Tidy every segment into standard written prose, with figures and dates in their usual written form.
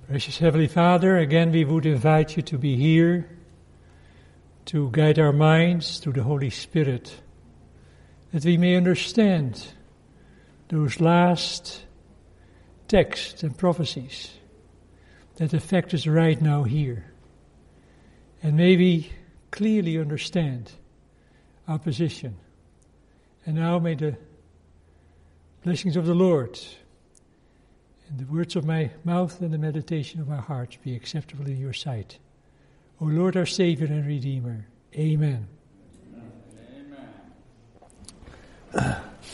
Gracious Heavenly Father, again we would invite you to be here, to guide our minds through the Holy Spirit, that we may understand those last texts and prophecies that affect us right now here. And may we clearly understand our position. And now may the blessings of the Lord and the words of my mouth and the meditation of my heart be acceptable in your sight. O Lord, our Savior and Redeemer. Amen. Amen.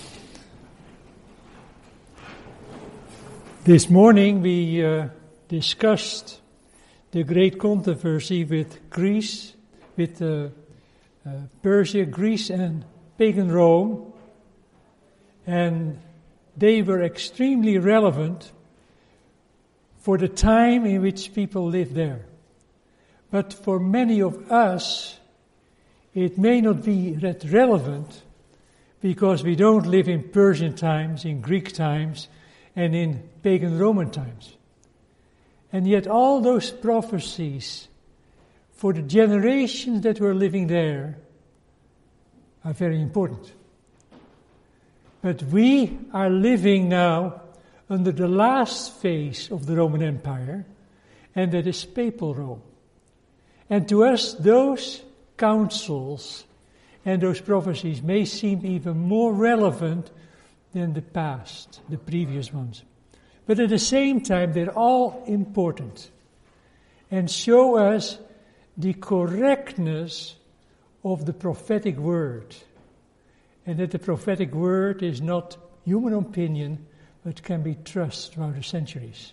This morning we discussed the great controversy with Greece, with Persia, Greece, and pagan Rome, and they were extremely relevant for the time in which people lived there. But for many of us, it may not be that relevant because we don't live in Persian times, in Greek times, and in pagan Roman times. And yet all those prophecies for the generations that were living there are very important. But we are living now under the last phase of the Roman Empire, and that is Papal Rome. And to us, those counsels and those prophecies may seem even more relevant than the past, the previous ones. But at the same time, they're all important and show us the correctness of the prophetic word. And that the prophetic word is not human opinion, but can be trusted throughout the centuries.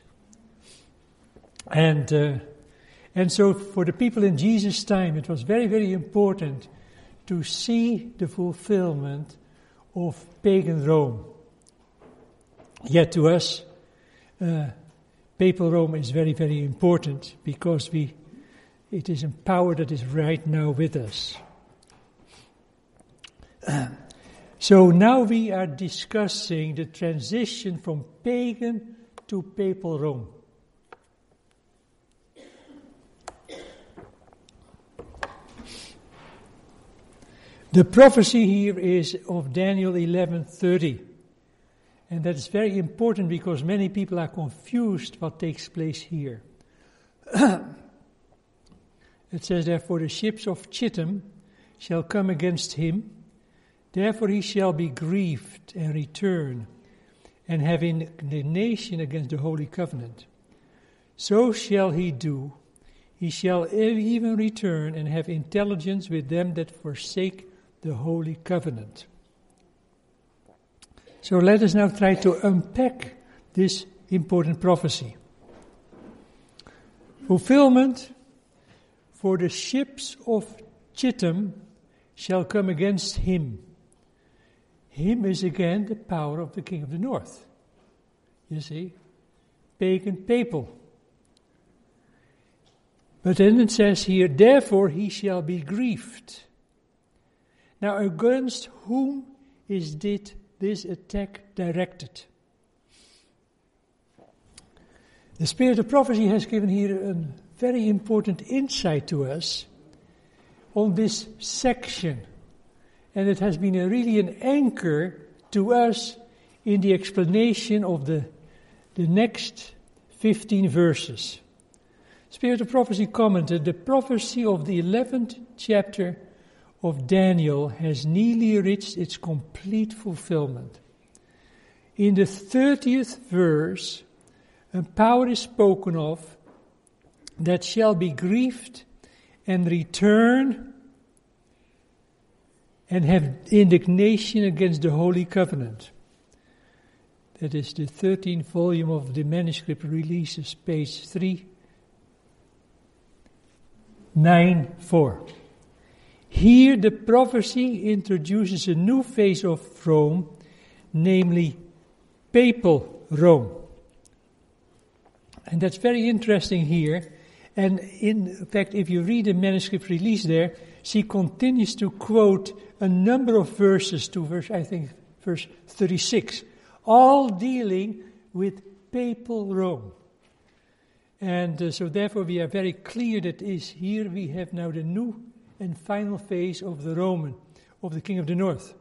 And so for the people in Jesus' time, it was very, very important to see the fulfillment of pagan Rome. Yet to us, Papal Rome is very, very important because it is a power that is right now with us. So now we are discussing the transition from pagan to Papal Rome. The prophecy here is of Daniel 11:30. And that is very important because many people are confused what takes place here. It says, therefore the ships of Chittim shall come against him, therefore he shall be grieved and return, and have indignation against the holy covenant. So shall he do, he shall even return and have intelligence with them that forsake the holy covenant. So let us now try to unpack this important prophecy. Fulfillment, for the ships of Chittim shall come against him. Him is again the power of the king of the north. You see, pagan, papal. But then it says here, therefore he shall be grieved. Now against whom is this attack directed? The Spirit of Prophecy has given here a very important insight to us on this section. And it has been really an anchor to us in the explanation of the next 15 verses. Spirit of Prophecy commented, the prophecy of the 11th chapter of Daniel has nearly reached its complete fulfillment. In the 30th verse, a power is spoken of that shall be grieved and return and have indignation against the Holy Covenant. That is the 13th volume of the manuscript releases, page 394. Here the prophecy introduces a new phase of Rome, namely Papal Rome. And that's very interesting here. And in fact, if you read the manuscript release there, she continues to quote a number of verses to verse 36, all dealing with Papal Rome. And so therefore we are very clear that is here we have now the new and final phase of the Roman, of the King of the North.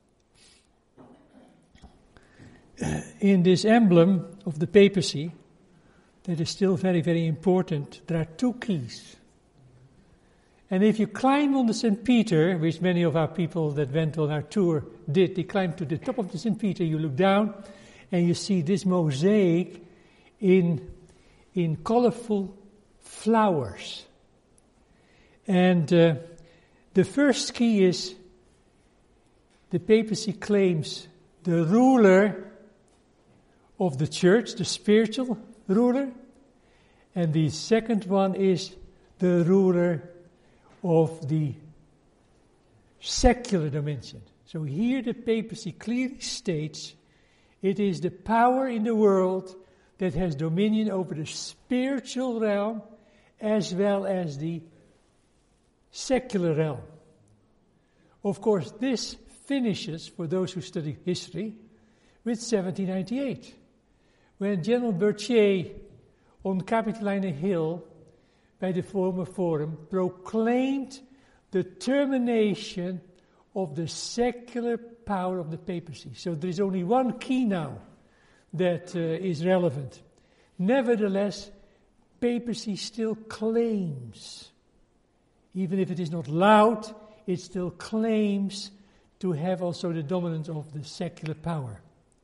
In this emblem of the papacy, that is still very, very important, there are two keys. And if you climb on the St. Peter, which many of our people that went on our tour did, they climbed to the top of the St. Peter, you look down and you see this mosaic in colorful flowers. And the first key is the papacy claims the ruler of the church, the spiritual ruler, and the second one is the ruler of the secular dimension. So here the papacy clearly states it is the power in the world that has dominion over the spiritual realm as well as the secular realm. Of course, this finishes, for those who study history, with 1798, when General Berthier on Capitoline Hill by the former Forum proclaimed the termination of the secular power of the papacy. So there is only one key now that is relevant. Nevertheless, papacy still claims, even if it is not loud, it still claims to have also the dominance of the secular power.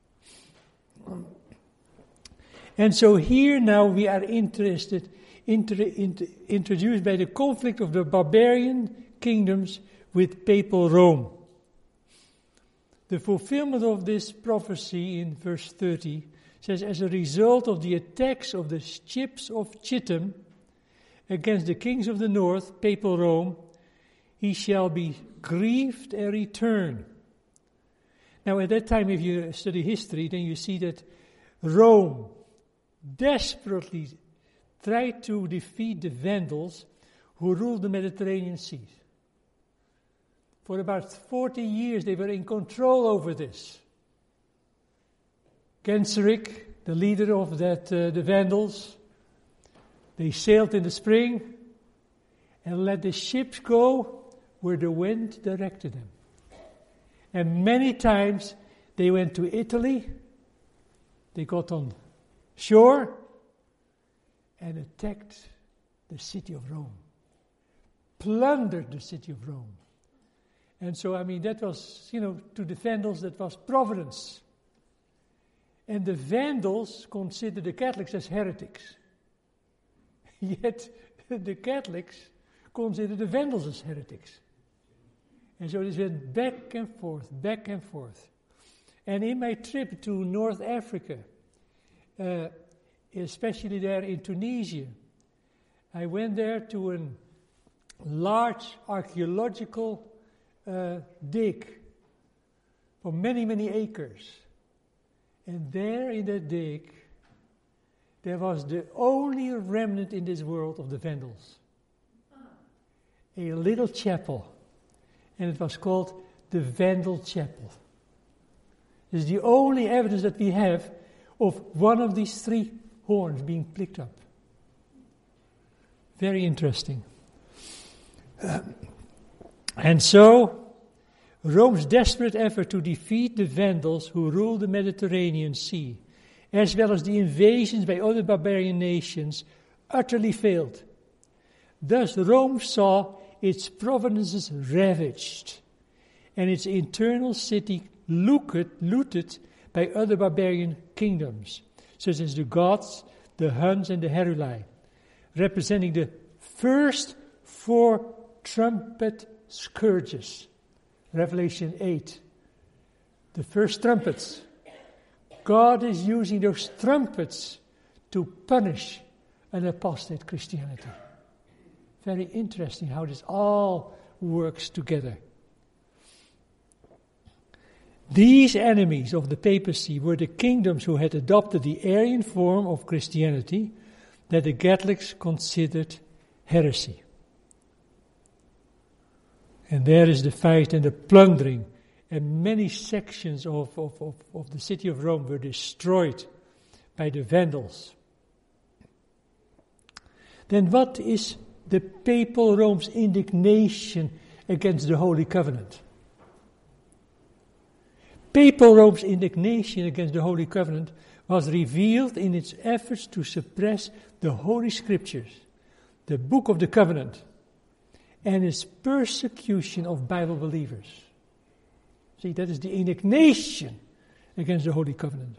And so here now we are introduced by the conflict of the barbarian kingdoms with papal Rome. The fulfillment of this prophecy in verse 30 says, as a result of the attacks of the ships of Chittim against the kings of the north, papal Rome, he shall be grieved and return. Now at that time, if you study history, then you see that Rome desperately tried to defeat the Vandals who ruled the Mediterranean Sea. For about 40 years they were in control over this. Genseric, the leader of the Vandals, they sailed in the spring and let the ships go where the wind directed them. And many times they went to Italy, they got on shore and attacked the city of Rome, plundered the city of Rome. And so, that was, to the Vandals, that was providence. And the Vandals considered the Catholics as heretics. Yet, the Catholics considered the Vandals as heretics. And so this went back and forth, back and forth. And in my trip to North Africa, especially there in Tunisia, I went there to a large archaeological dig for many, many acres. And there in that dig, there was the only remnant in this world of the Vandals. A little chapel. And it was called the Vandal Chapel. It's the only evidence that we have of one of these three horns being picked up. Very interesting. And so, Rome's desperate effort to defeat the Vandals who ruled the Mediterranean Sea, as well as the invasions by other barbarian nations, utterly failed. Thus Rome saw its provinces ravaged, and its internal city looted by other barbarian kingdoms, such as the Goths, the Huns, and the Heruli, representing the first 4 trumpet scourges. Revelation 8. The first trumpets. God is using those trumpets to punish an apostate Christianity. Very interesting how this all works together. These enemies of the papacy were the kingdoms who had adopted the Arian form of Christianity that the Catholics considered heresy. And there is the fight and the plundering, and many sections of the city of Rome were destroyed by the Vandals. then what is the papal Rome's indignation against the Holy Covenant? Papal Rome's indignation against the Holy Covenant was revealed in its efforts to suppress the Holy Scriptures, the Book of the Covenant, and its persecution of Bible believers. See, that is the indignation against the Holy Covenant.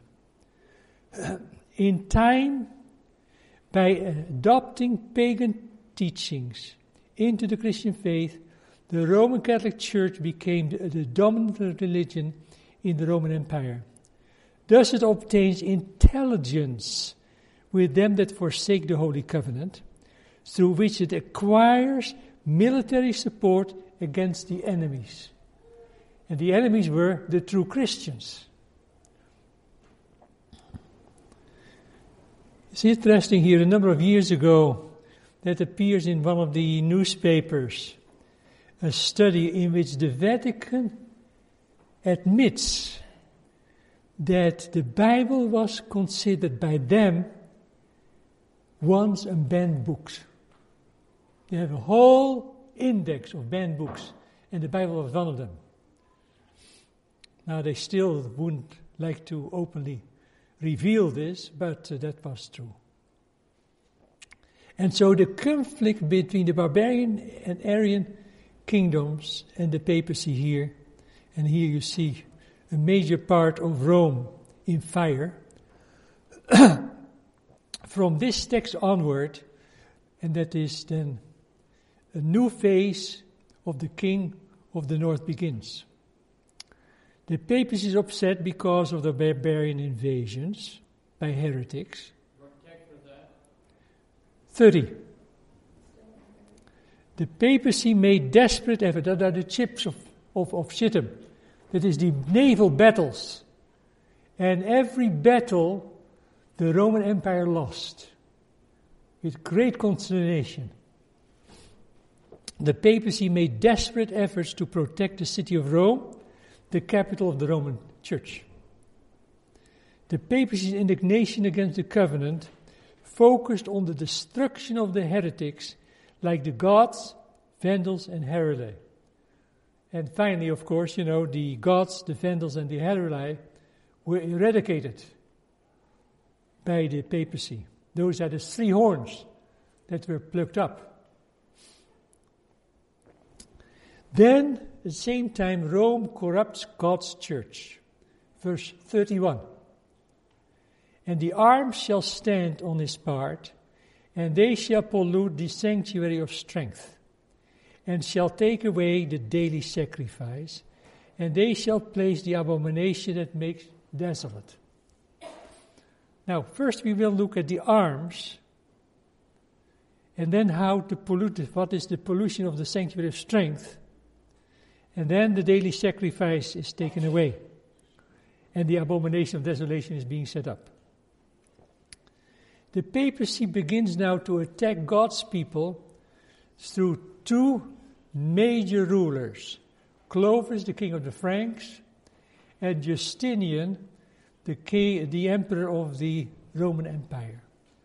In time, by adopting pagan teachings into the Christian faith, the Roman Catholic Church became the dominant religion in the Roman Empire. Thus it obtains intelligence with them that forsake the Holy Covenant, through which it acquires military support against the enemies. And the enemies were the true Christians. It's interesting here, a number of years ago, that appears in one of the newspapers, a study in which the Vatican admits that the Bible was considered by them once a banned book. They have a whole index of banned books, and the Bible was one of them. Now, they still wouldn't like to openly reveal this, but that was true. And so the conflict between the barbarian and Arian kingdoms and the papacy here, and here you see a major part of Rome in fire. From this text onward, and that is then a new phase of the king of the north begins. The papacy is upset because of the barbarian invasions by heretics. What text was that? 30. The papacy made desperate effort. That are the chips of Shittim. That is the naval battles. And every battle the Roman Empire lost with great consternation. The papacy made desperate efforts to protect the city of Rome, the capital of the Roman Church. The papacy's indignation against the covenant focused on the destruction of the heretics like the Goths, Vandals, and Heruli. And finally, of course, the Goths, the Vandals, and the Heruli were eradicated by the papacy. Those are the three horns that were plucked up. Then, at the same time, Rome corrupts God's church. Verse 31. And the arm shall stand on his part, and they shall pollute the sanctuary of strength, and shall take away the daily sacrifice, and they shall place the abomination that makes desolate. Now, first we will look at the arms, and then how to pollute it. What is the pollution of the sanctuary of strength? And then the daily sacrifice is taken away, and the abomination of desolation is being set up. The papacy begins now to attack God's people through two major rulers, Clovis, the king of the Franks, and Justinian, the emperor of the Roman Empire.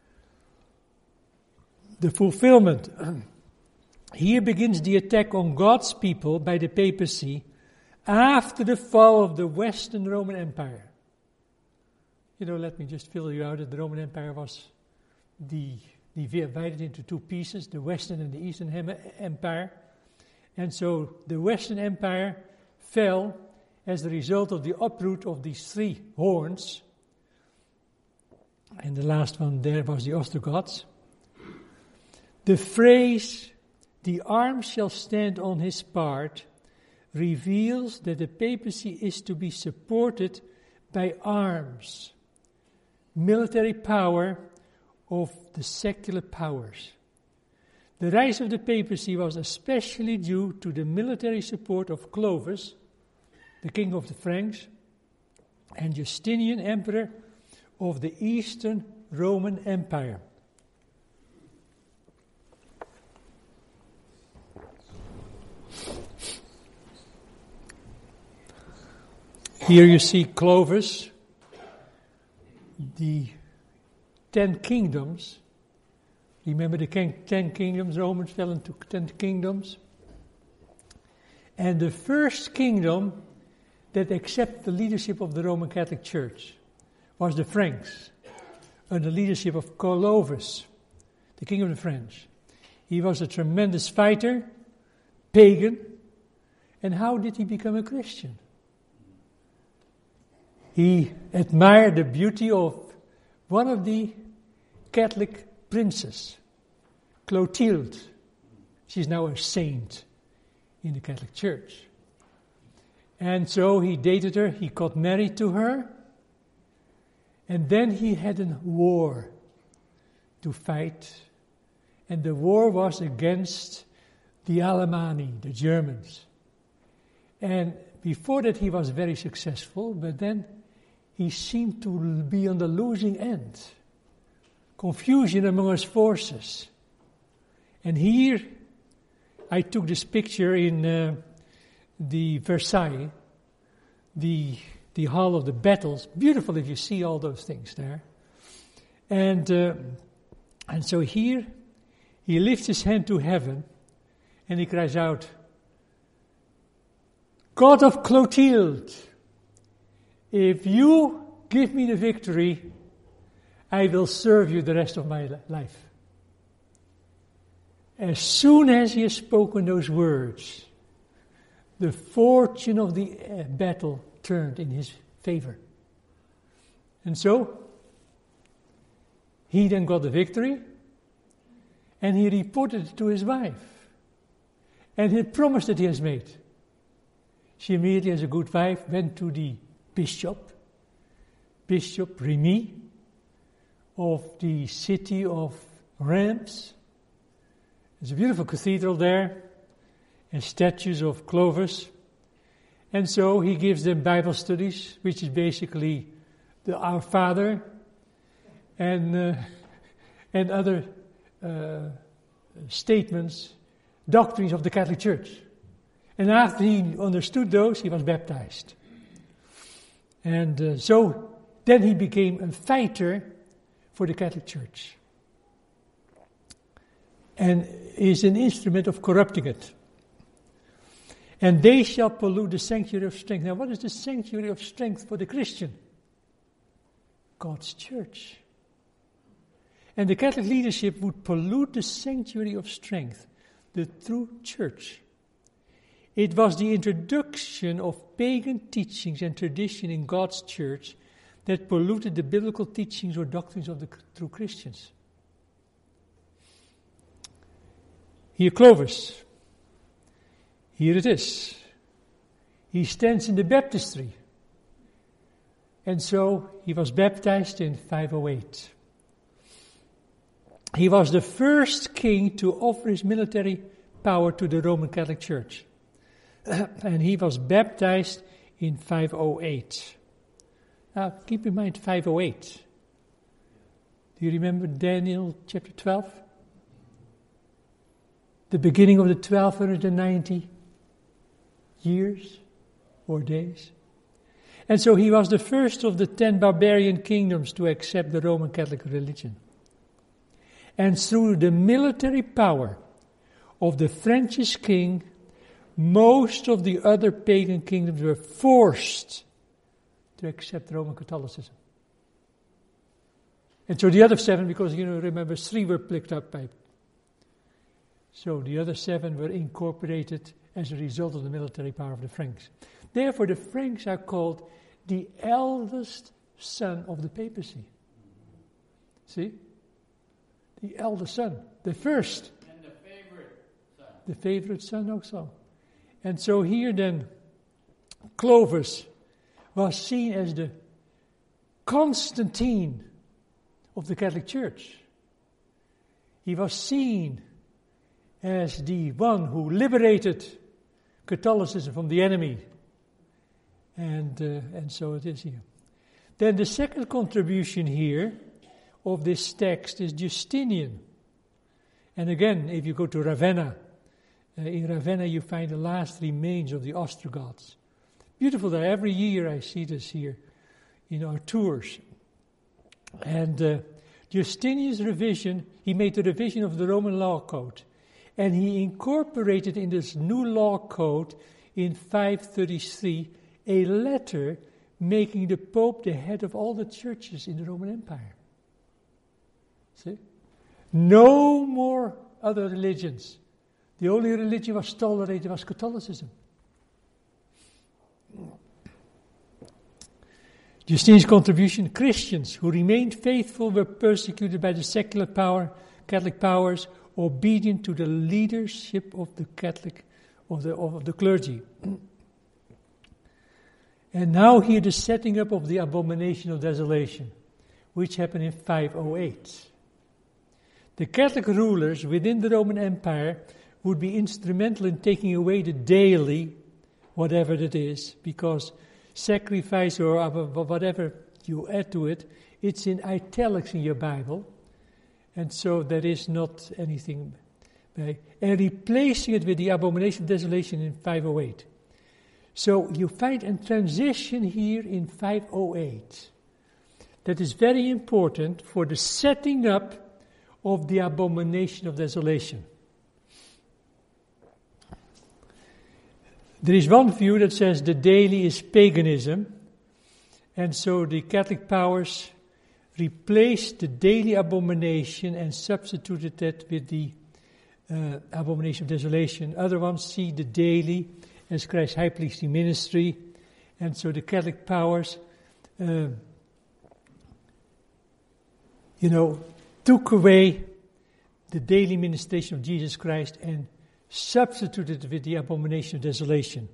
The fulfillment. Here begins the attack on God's people by the papacy after the fall of the Western Roman Empire. Let me just fill you out that the Roman Empire was divided into two pieces, the Western and the Eastern Empire. And so the Western Empire fell as a result of the uproot of these three horns. And the last one there was the Ostrogoths. The phrase, "the arm shall stand on his part," reveals that the papacy is to be supported by arms, military power of the secular powers. The rise of the papacy was especially due to the military support of Clovis, the king of the Franks, and Justinian, emperor of the Eastern Roman Empire. Here you see Clovis, the 10 kingdoms Remember the 10 kingdoms, Romans fell into 10 kingdoms. And the first kingdom that accepted the leadership of the Roman Catholic Church was the Franks, under the leadership of Clovis, the king of the French. He was a tremendous fighter, pagan, and how did he become a Christian? He admired the beauty of one of the Catholic princes, Clotilde. She's now a saint in the Catholic Church. And so he dated her, he got married to her, and then he had a war to fight. And the war was against the Alemanni, the Germans. And before that he was very successful, but then he seemed to be on the losing end. Confusion among his forces. And here, I took this picture in the Versailles, the hall of the battles. Beautiful if you see all those things there. And so here, he lifts his hand to heaven, and he cries out, God of Clotilde, if you give me the victory, I will serve you the rest of my life. As soon as he has spoken those words, the fortune of the battle turned in his favor. And so, he then got the victory, and he reported it to his wife. And he promised that he has made. She immediately, as a good wife, went to the Bishop Remy, of the city of Reims. There's a beautiful cathedral there, and statues of Clovis. And so he gives them Bible studies, which is basically Our Father, and other statements, doctrines of the Catholic Church. And after he understood those, he was baptized. And so then he became a fighter for the Catholic Church. And is an instrument of corrupting it. And they shall pollute the sanctuary of strength. Now what is the sanctuary of strength for the Christian? God's church. And the Catholic leadership would pollute the sanctuary of strength, the true church. It was the introduction of pagan teachings and tradition in God's church that polluted the biblical teachings or doctrines of the true Christians. Here Clovis. Here it is. He stands in the baptistry. And so he was baptized in 508. He was the first king to offer his military power to the Roman Catholic Church. And he was baptized in 508. Now, keep in mind 508. Do you remember Daniel chapter 12? The beginning of the 1290 years or days. And so he was the first of the 10 barbarian kingdoms to accept the Roman Catholic religion. And through the military power of the Frankish king, most of the other pagan kingdoms were forced to accept Roman Catholicism. And so the other 7, because remember 3 were picked up by. So the other 7 were incorporated as a result of the military power of the Franks. Therefore the Franks are called the eldest son of the papacy. See? The eldest son, the first. And the favorite son. The favorite son also. And so here then, Clovis was seen as the Constantine of the Catholic Church. He was seen as the one who liberated Catholicism from the enemy. And so it is here. Then the second contribution here of this text is Justinian. And again, if you go to Ravenna, in Ravenna you find the last remains of the Ostrogoths. Beautiful there. Every year I see this here in our tours. And Justinian's revision, he made a revision of the Roman law code, and he incorporated in this new law code in 533 a letter making the Pope the head of all the churches in the Roman Empire. See? No more other religions. The only religion was tolerated was Catholicism. Justinian's contribution: Christians who remained faithful were persecuted by the secular Catholic powers, obedient to the leadership of the of the clergy. And now here the setting up of the abomination of desolation, which happened in 508. The Catholic rulers within the Roman Empire would be instrumental in taking away the daily, whatever it is, because sacrifice or whatever you add to it, it's in italics in your Bible, and so there is not anything. And replacing it with the abomination of desolation in 508. So you find a transition here in 508 that is very important for the setting up of the abomination of desolation. There is one view that says the daily is paganism, and so the Catholic powers replaced the daily abomination and substituted that with the abomination of desolation. Other ones see the daily as Christ's high priestly ministry, and so the Catholic powers, took away the daily ministration of Jesus Christ and substituted it with the abomination of desolation.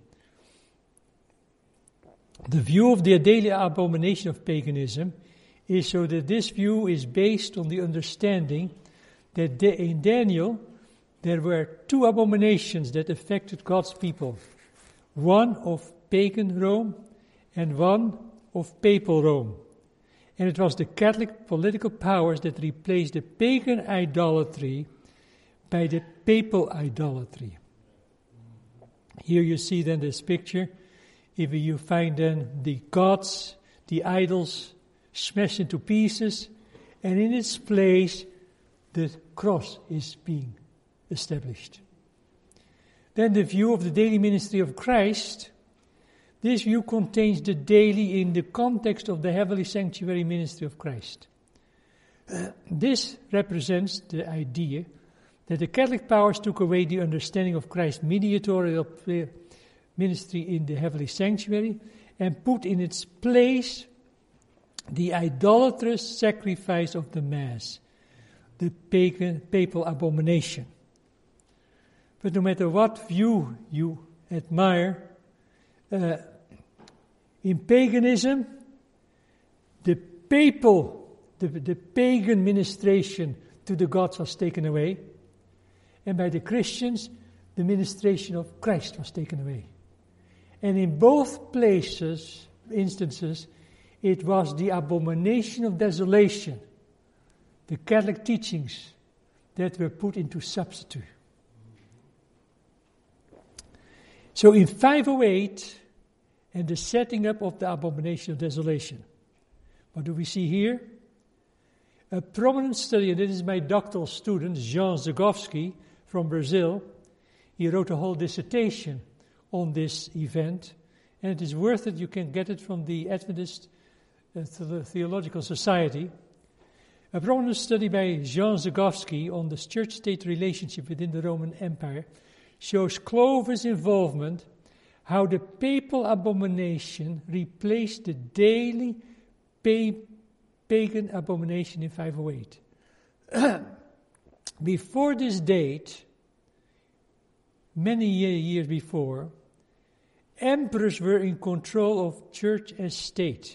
The view of the daily abomination of paganism is so that this view is based on the understanding that in Daniel there were two abominations that affected God's people. One of pagan Rome and one of papal Rome. And it was the Catholic political powers that replaced the pagan idolatry by the papal idolatry. Here you see then this picture. If you find then the gods, the idols smashed into pieces, and in its place the cross is being established. Then the view of the daily ministry of Christ. This view contains the daily in the context of the heavenly sanctuary ministry of Christ. This represents the idea that the Catholic powers took away the understanding of Christ's mediatorial ministry in the heavenly sanctuary and put in its place the idolatrous sacrifice of the Mass, the papal abomination. But no matter what view you admire, in paganism, the pagan ministration to the gods was taken away, and by the Christians, the ministration of Christ was taken away. And in both instances, it was the abomination of desolation, the Catholic teachings, that were put into substitute. So in 508, and the setting up of the abomination of desolation, what do we see here? A prominent study, and this is my doctoral student, Jean Zagowski from Brazil. He wrote a whole dissertation on this event, and it is worth it. You can get it from the Adventist Theological Society. A prominent study by Jean Zagowski on the church-state relationship within the Roman Empire shows Clovis' involvement, how the papal abomination replaced the daily pagan abomination in 508. Before this date, many years before, emperors were in control of church and state.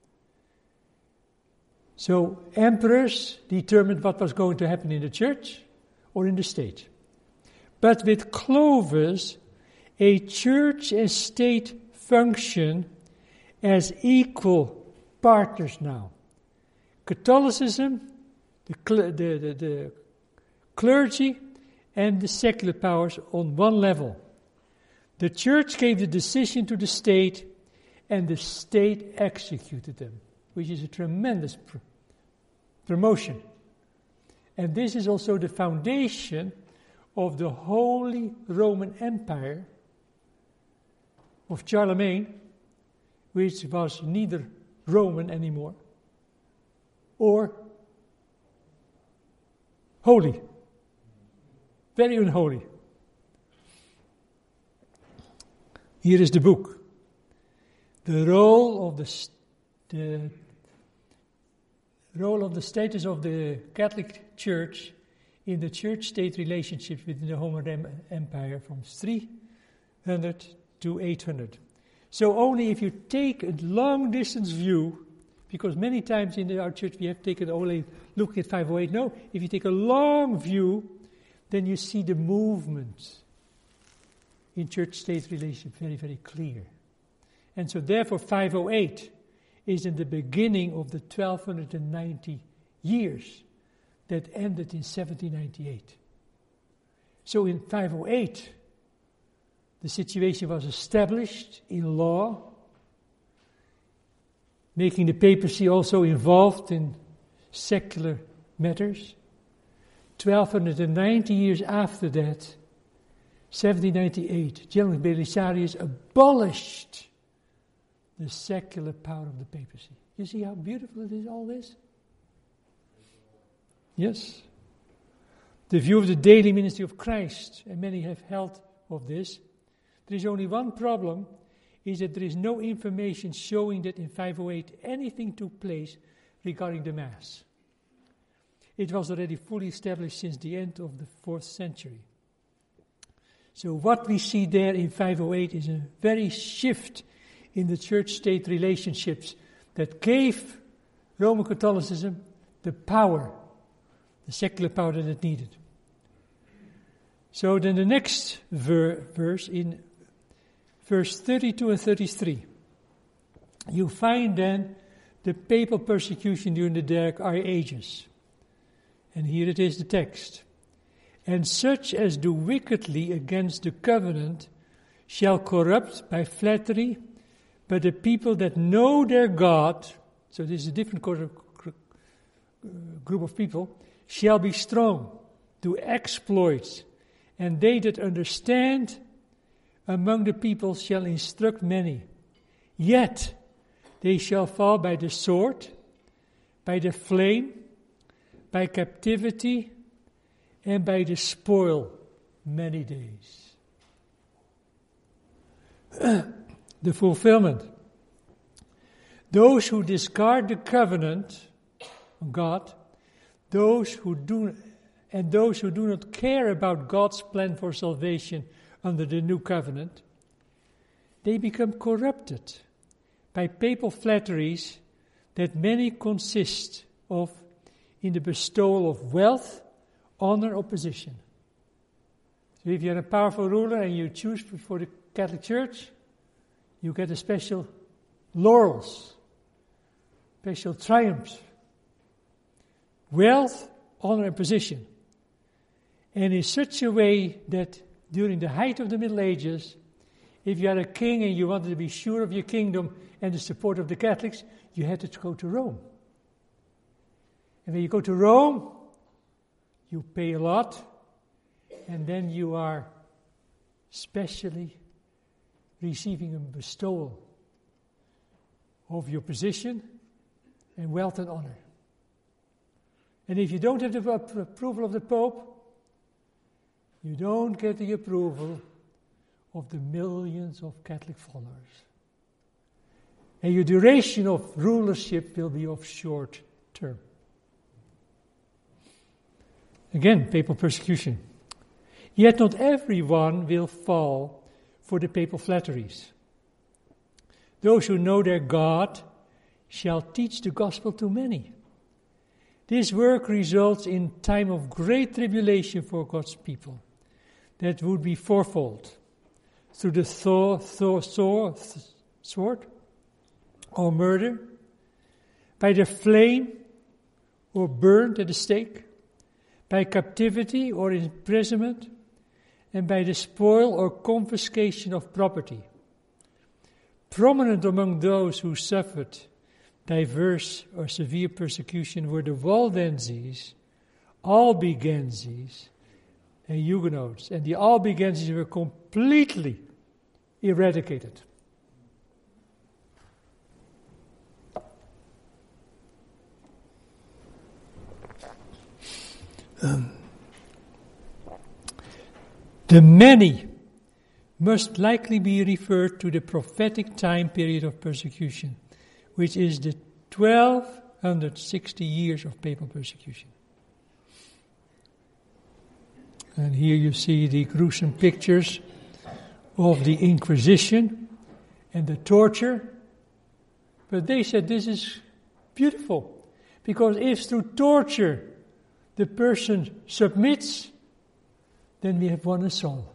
So emperors determined what was going to happen in the church or in the state. But with Clovis, a church and state function as equal partners now. Catholicism, the clergy, and the secular powers on one level. The church gave the decision to the state, and the state executed them, which is a tremendous promotion. And this is also the foundation of the Holy Roman Empire of Charlemagne, which was neither Roman anymore or holy. Very unholy. Here is the book. The role of the status of the Catholic Church in the church-state relationships within the Roman Empire from 300 to 800. So only if you take a long-distance view, because many times in our church we have taken only look at 508. No, if you take a long view, then you see the movement in church-state relationship very, very clear. And so therefore 508 is in the beginning of the 1290 years that ended in 1798. So in 508, the situation was established in law, making the papacy also involved in secular matters. 1290 years after that, 1798, General Belisarius abolished the secular power of the papacy. You see how beautiful it is, all this? Yes. The view of the daily ministry of Christ, and many have held of this. There is only one problem, is that there is no information showing that in 508 anything took place regarding the Mass. It was already fully established since the end of the 4th century. So what we see there in 508 is a very shift in the church-state relationships that gave Roman Catholicism the power, the secular power that it needed. So then the next verse, in verse 32 and 33, you find then the papal persecution during the Dark Ages. And here it is, the text. And such as do wickedly against the covenant shall corrupt by flattery, but the people that know their God, so this is a different group of people, shall be strong, do exploits, and they that understand among the people shall instruct many. Yet they shall fall by the sword, by the flame, by captivity, and by the spoil many days. The fulfillment. Those who discard the covenant of God, those who do not care about God's plan for salvation under the new covenant, they become corrupted by papal flatteries that many consist of in the bestowal of wealth, honor, or position. So if you're a powerful ruler and you choose for the Catholic Church, you get a special laurels, special triumphs, wealth, honor, and position. And in such a way that during the height of the Middle Ages, if you are a king and you wanted to be sure of your kingdom and the support of the Catholics, you had to go to Rome. And when you go to Rome, you pay a lot, and then you are specially receiving a bestowal of your position and wealth and honor. And if you don't have the approval of the Pope, you don't get the approval of the millions of Catholic followers. And your duration of rulership will be of short term. Again, papal persecution. Yet not everyone will fall for the papal flatteries. Those who know their God shall teach the gospel to many. This work results in time of great tribulation for God's people. That would be fourfold. Through the sword or murder, by the flame or burned at the stake, by captivity or imprisonment, and by the spoil or confiscation of property. Prominent among those who suffered diverse or severe persecution were the Waldenses, Albigenses, and Huguenots. And the Albigenses were completely eradicated. The many must likely be referred to the prophetic time period of persecution, which is the 1260 years of papal persecution. And here you see the gruesome pictures of the Inquisition and the torture. But they said this is beautiful, because if through torture the person submits, then we have won a soul.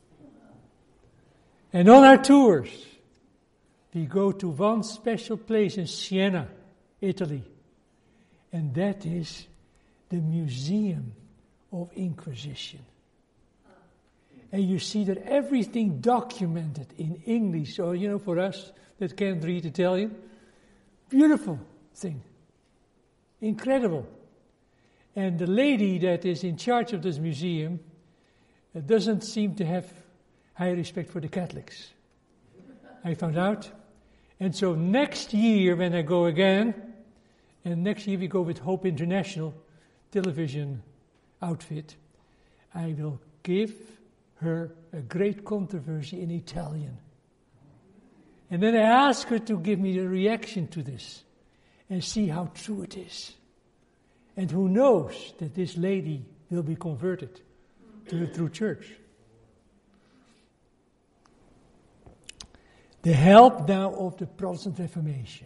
And on our tours, we go to one special place in Siena, Italy. And that is the Museum of Inquisition. And you see that everything documented in English. So, for us that can't read Italian, beautiful thing. Incredible. And the lady that is in charge of this museum doesn't seem to have high respect for the Catholics. I found out. And so next year when I go again, and next year we go with Hope International television outfit, I will give her a great controversy in Italian. And then I ask her to give me a reaction to this and see how true it is. And who knows that this lady will be converted to the true church. The help now of the Protestant Reformation.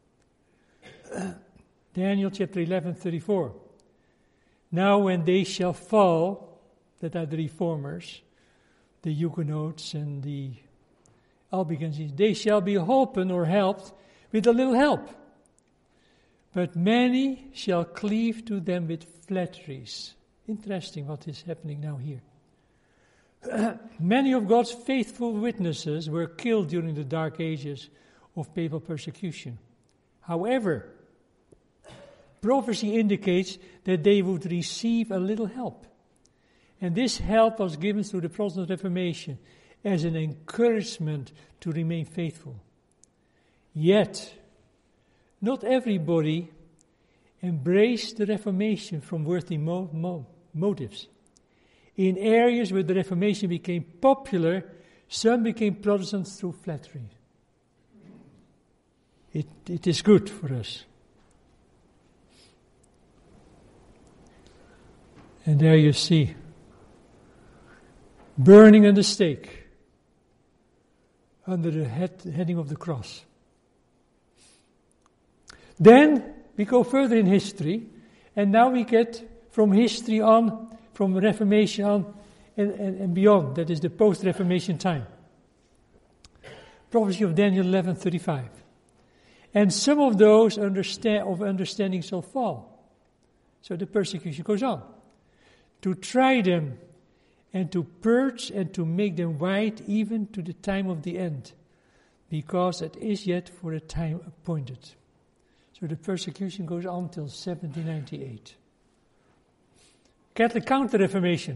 Daniel chapter 11:34. Now when they shall fall, that are the reformers, the Huguenots and the Albigenses, they shall be holpen or helped with a little help. But many shall cleave to them with flatteries. Interesting what is happening now here. Many of God's faithful witnesses were killed during the dark ages of papal persecution. However, prophecy indicates that they would receive a little help. And this help was given through the Protestant Reformation as an encouragement to remain faithful. Yet, not everybody embraced the Reformation from worthy motives. In areas where the Reformation became popular, some became Protestants through flattery. It is good for us. And there you see, burning on the stake, under the heading of the cross. Then we go further in history, and now we get from history on, from Reformation on, and beyond. That is the post-Reformation time. Prophecy of Daniel 11:35. And some of those understanding shall fall. So the persecution goes on. To try them, and to purge and to make them white even to the time of the end, because it is yet for a time appointed. So the persecution goes on till 1798. Catholic Counter-Reformation.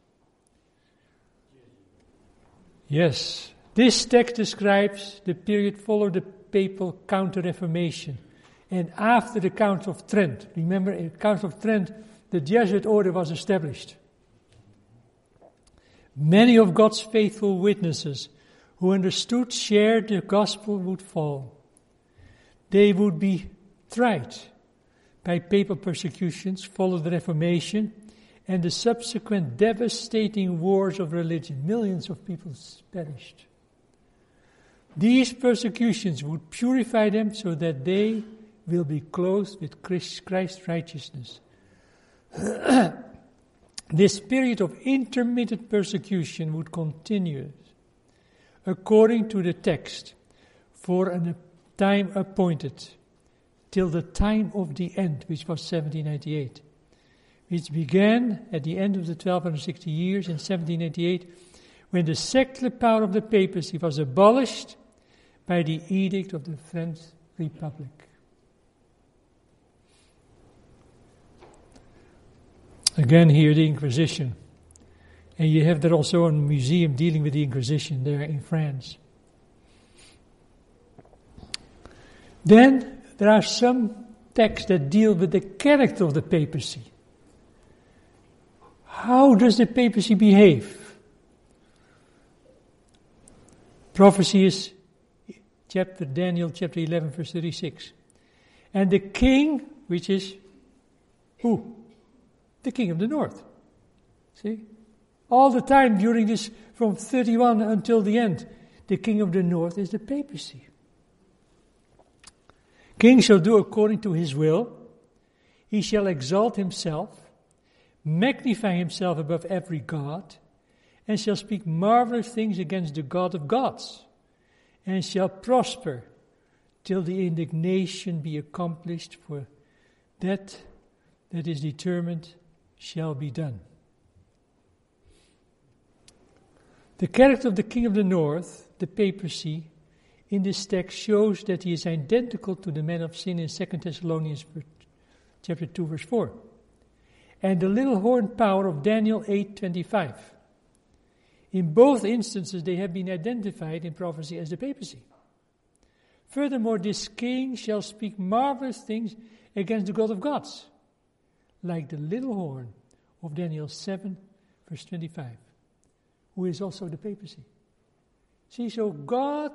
Yes, this text describes the period following the papal Counter-Reformation and after the Council of Trent. Remember, in the Council of Trent, the Jesuit order was established. Many of God's faithful witnesses who understood, shared the gospel would fall. They would be tried by papal persecutions, follow the Reformation, and the subsequent devastating wars of religion. Millions of people perished. These persecutions would purify them so that they will be clothed with Christ's righteousness. This period of intermittent persecution would continue, according to the text, for a time appointed, till the time of the end, which was 1798, which began at the end of the 1260 years in 1788, when the secular power of the papacy was abolished by the edict of the French Republic. Again here the Inquisition. And you have there also a museum dealing with the Inquisition there in France. Then there are some texts that deal with the character of the papacy. How does the papacy behave? Prophecy is Daniel chapter 11 verse 36. And the king, which is who? The king of the north. See? All the time during this, from 31 until the end, the king of the north is the papacy. King shall do according to his will. He shall exalt himself, magnify himself above every god, and shall speak marvelous things against the God of gods, and shall prosper till the indignation be accomplished, for that is determined shall be done. The character of the king of the north, the papacy, in this text shows that he is identical to the man of sin in 2 Thessalonians chapter 2 verse 4. And the little horn power of Daniel 8:25. In both instances they have been identified in prophecy as the papacy. Furthermore, this king shall speak marvelous things against the God of gods, like the little horn of Daniel 7 verse 25, who is also the papacy. See, so God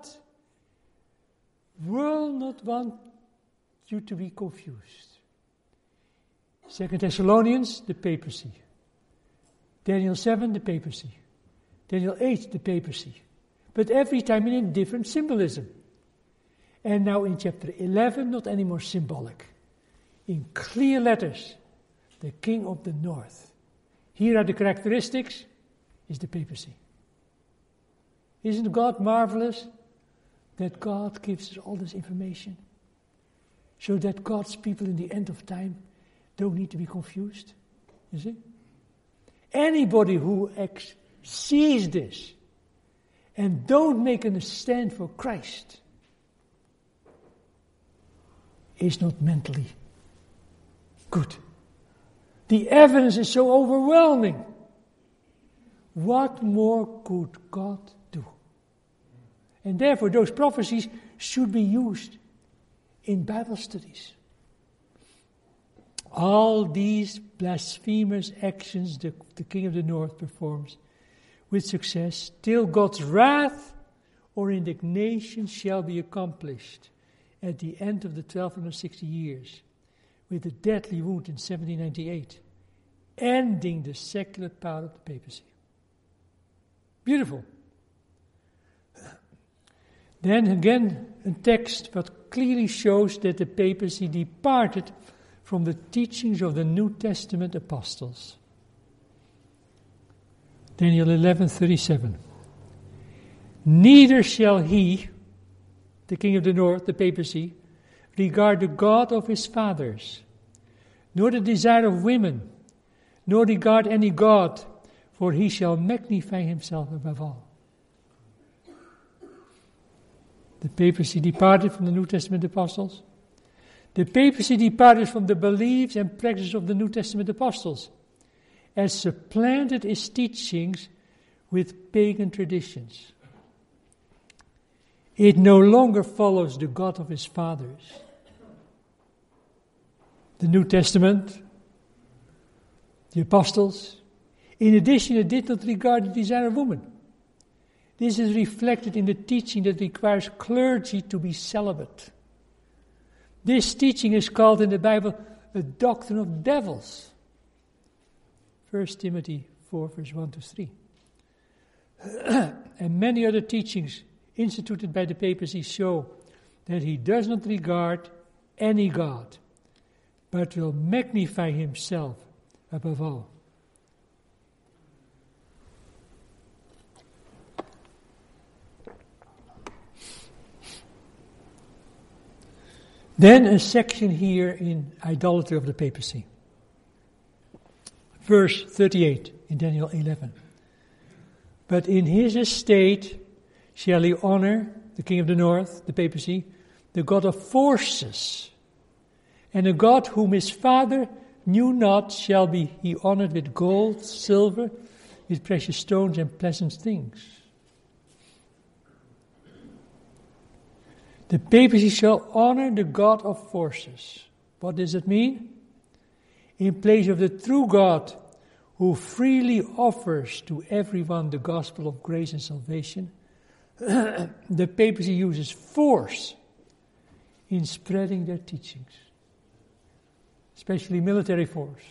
will not want you to be confused. 2 Thessalonians, the papacy. Daniel 7, the papacy. Daniel 8, the papacy. But every time in a different symbolism. And now in chapter 11, not anymore symbolic. In clear letters, the king of the north. Here are the characteristics, is the papacy. Isn't God marvelous that God gives us all this information? So that God's people in the end of time don't need to be confused. You see? Anybody who sees this and don't make a stand for Christ is not mentally good. The evidence is so overwhelming. What more could God do? And therefore those prophecies should be used in Bible studies. All these blasphemous actions the king of the north performs with success, till God's wrath or indignation shall be accomplished at the end of the 1260 years, with a deadly wound in 1798, ending the secular power of the papacy. Beautiful. Then again, a text that clearly shows that the papacy departed from the teachings of the New Testament apostles. Daniel 11:37. Neither shall he, the king of the north, the papacy, regard the God of his fathers, nor the desire of women, nor regard any god, for he shall magnify himself above all. The papacy departed from the New Testament apostles. The papacy departed from the beliefs and practices of the New Testament apostles, as supplanted its teachings with pagan traditions. It no longer follows the God of his fathers. The New Testament, the apostles, in addition, it did not regard the desire of women. This is reflected in the teaching that requires clergy to be celibate. This teaching is called in the Bible a doctrine of devils. 1 Timothy 4, verse 1 to 3. And many other teachings instituted by the papacy show that he does not regard any god, but will magnify himself above all. Then a section here in idolatry of the papacy. Verse 38 in Daniel 11. But in his estate shall he honor the king of the north, the papacy, the god of forces, and a god whom his father knew not shall be he honored with gold, silver, with precious stones and pleasant things. The papacy shall honor the God of forces. What does it mean? In place of the true God, who freely offers to everyone the gospel of grace and salvation, the papacy uses force in spreading their teachings, especially military force.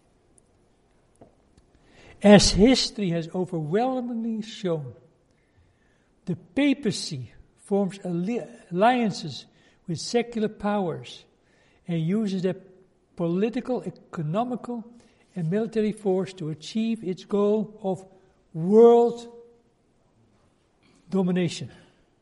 As history has overwhelmingly shown, the papacy forms alliances with secular powers and uses their political, economical, and military force to achieve its goal of world domination.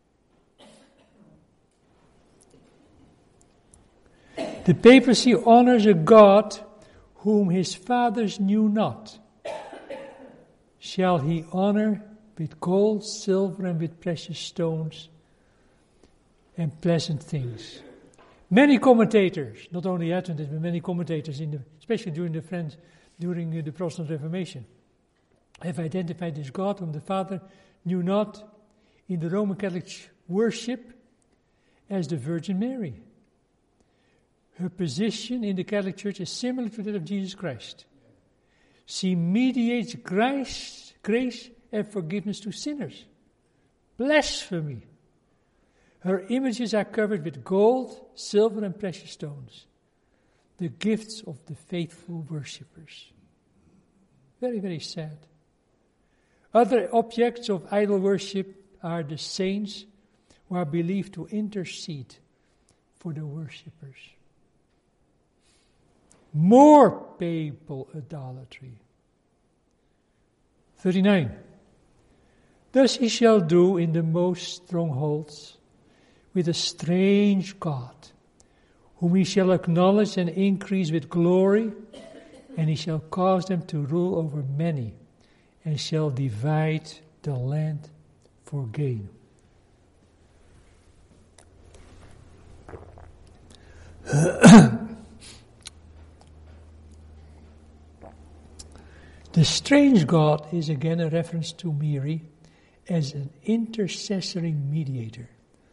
The papacy honors a God whom his fathers knew not. Shall he honor with gold, silver, and with precious stones and pleasant things? Many commentators, not only Adventists, but many commentators, especially during the Protestant Reformation, have identified this God whom the Father knew not in the Roman Catholic worship as the Virgin Mary. Her position in the Catholic Church is similar to that of Jesus Christ. She mediates grace and forgiveness to sinners. Blasphemy. Her images are covered with gold, silver, and precious stones, the gifts of the faithful worshippers. Very, very sad. Other objects of idol worship are the saints who are believed to intercede for the worshippers. More papal idolatry. 39. Thus he shall do in the most strongholds with a strange God, whom he shall acknowledge and increase with glory, and he shall cause them to rule over many, and shall divide the land for gain. The strange God is again a reference to Mary as an intercessory mediator.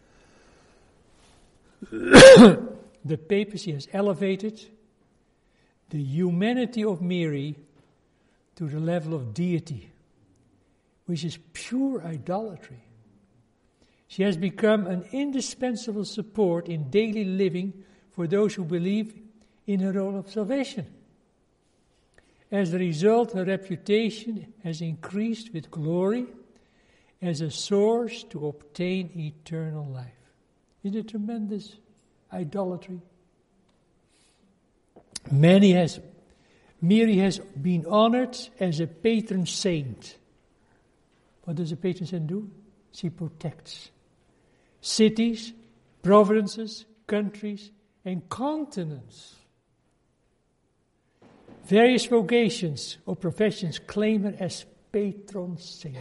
The papacy has elevated the humanity of Mary to the level of deity, which is pure idolatry. She has become an indispensable support in daily living for those who believe in her role of salvation. As a result, her reputation has increased with glory as a source to obtain eternal life. Isn't it tremendous idolatry? Mary has been honored as a patron saint. What does a patron saint do? She protects cities, provinces, countries, and continents. Various vocations or professions claim her as patron saint.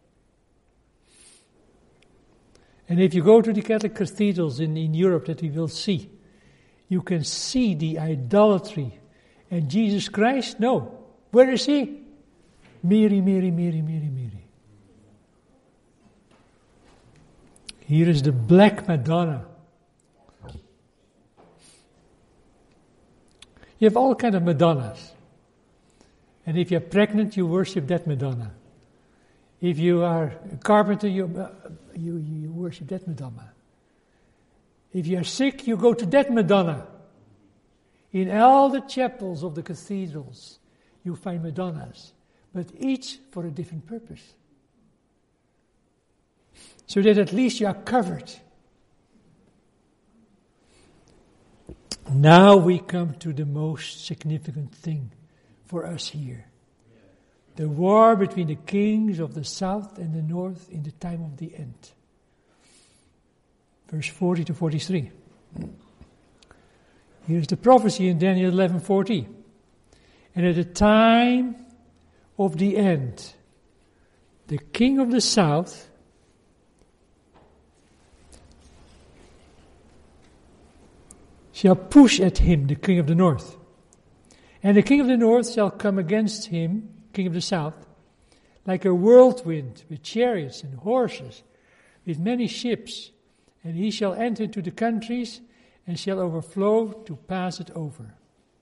And if you go to the Catholic cathedrals in Europe that we will see, you can see the idolatry. And Jesus Christ, no. Where is he? Mary, Mary, Mary, Mary, Mary. Here is the Black Madonna. You have all kinds of Madonnas. And if you're pregnant, you worship that Madonna. If you are a carpenter, you worship that Madonna. If you are sick, you go to that Madonna. In all the chapels of the cathedrals, you find Madonnas, but each for a different purpose. So that at least you are covered. Now we come to the most significant thing for us here. The war between the kings of the south and the north in the time of the end. Verse 40 to 43. Here's the prophecy in Daniel 11:40. And at the time of the end, the king of the south shall push at him, the king of the north, And the king of the north shall come against him, king of the south, like a whirlwind, with chariots and horses, with many ships, and he shall enter into the countries, and shall overflow to pass it over.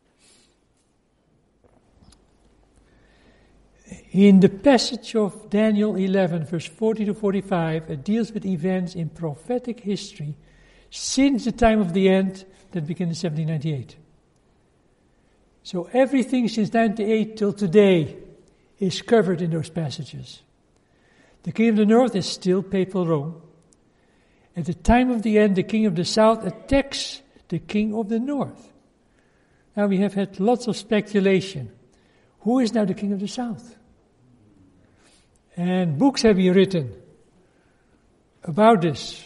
In the passage of Daniel 11, verse 40 to 45, it deals with events in prophetic history since the time of the end that began in 1798. So everything since 98 till today is covered in those passages. The king of the north is still papal Rome. At the time of the end, the king of the south attacks the king of the north. Now we have had lots of speculation. Who is now the king of the south? And books have been written about this.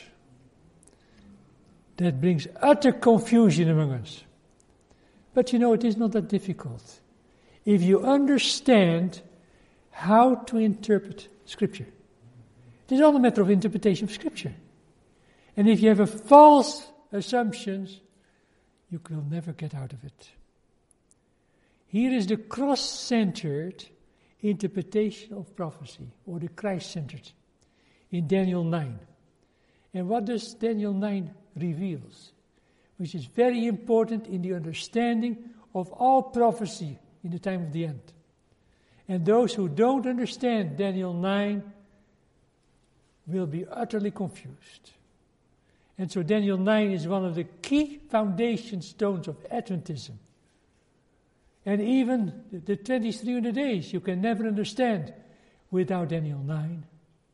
That brings utter confusion among us. But it is not that difficult. If you understand how to interpret Scripture. It is all a matter of interpretation of Scripture. And if you have a false assumptions, you will never get out of it. Here is the cross-centered interpretation of prophecy, or the Christ-centered, in Daniel 9. And what does Daniel 9 reveals? Which is very important in the understanding of all prophecy in the time of the end. And those who don't understand Daniel 9 will be utterly confused. And so Daniel 9 is one of the key foundation stones of Adventism. And even the 2300 days you can never understand without Daniel 9.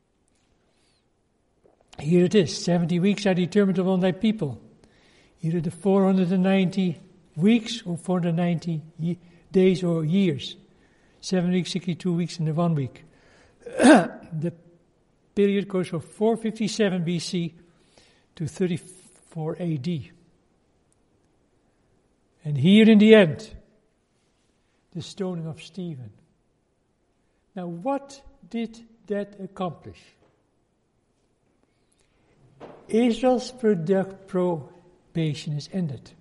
Here it is, 70 weeks are determined upon thy people. Here are the 490 weeks or 490 days or years. 7 weeks, 62 weeks, and 1 week. The period goes from 457 BC to 34 AD. And here in the end, the stoning of Stephen. Now, what did that accomplish? Israel's probation is ended.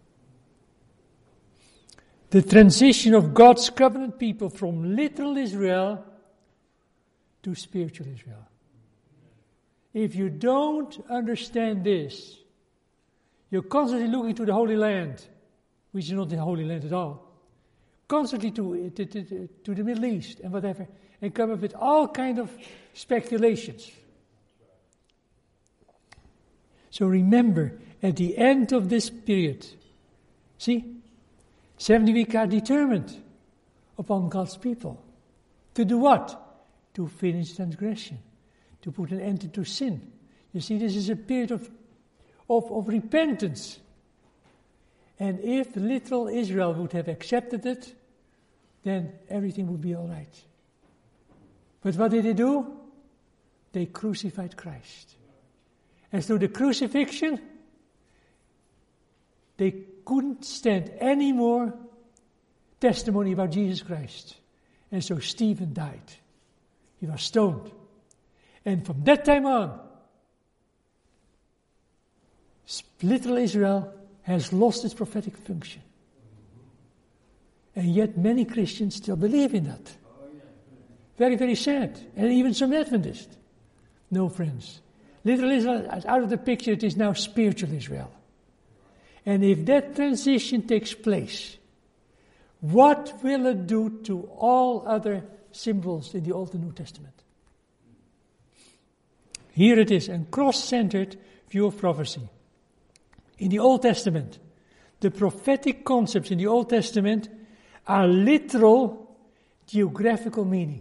The transition of God's covenant people from literal Israel to spiritual Israel. If you don't understand this, you're constantly looking to the Holy Land, which is not the Holy Land at all. Constantly to the Middle East and whatever, and come up with all kind of speculations. So remember, at the end of this period, 70 weeks are determined upon God's people. To do what? To finish transgression. To put an end to sin. You see, this is a period of repentance. And if literal Israel would have accepted it, then everything would be all right. But what did they do? They crucified Christ. And through the crucifixion, they couldn't stand any more testimony about Jesus Christ. And so Stephen died. He was stoned. And from that time on, literal Israel has lost its prophetic function. And yet many Christians still believe in that. Very, very sad. And even some Adventists. No, friends. Literal Israel is out of the picture. It is now spiritual Israel. And if that transition takes place, what will it do to all other symbols in the Old and New Testament? Here it is, a cross-centered view of prophecy. In the Old Testament, the prophetic concepts in the Old Testament are literal geographical meaning.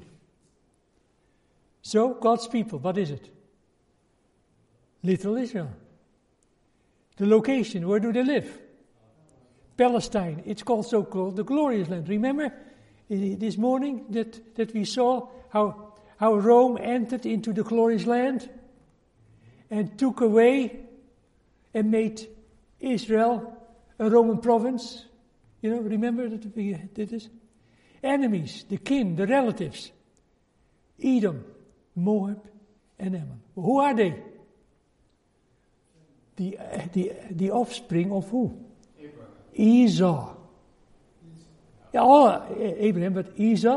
So, God's people, what is it? Literal Israel. The location, where do they live? Palestine. It's so-called the glorious land. Remember this morning that we saw how Rome entered into the glorious land and took away and made Israel a Roman province. Remember that we did this? Enemies, the kin, the relatives. Edom, Moab, and Ammon. Who are they? The offspring of who? Abraham. Esau. Abraham, but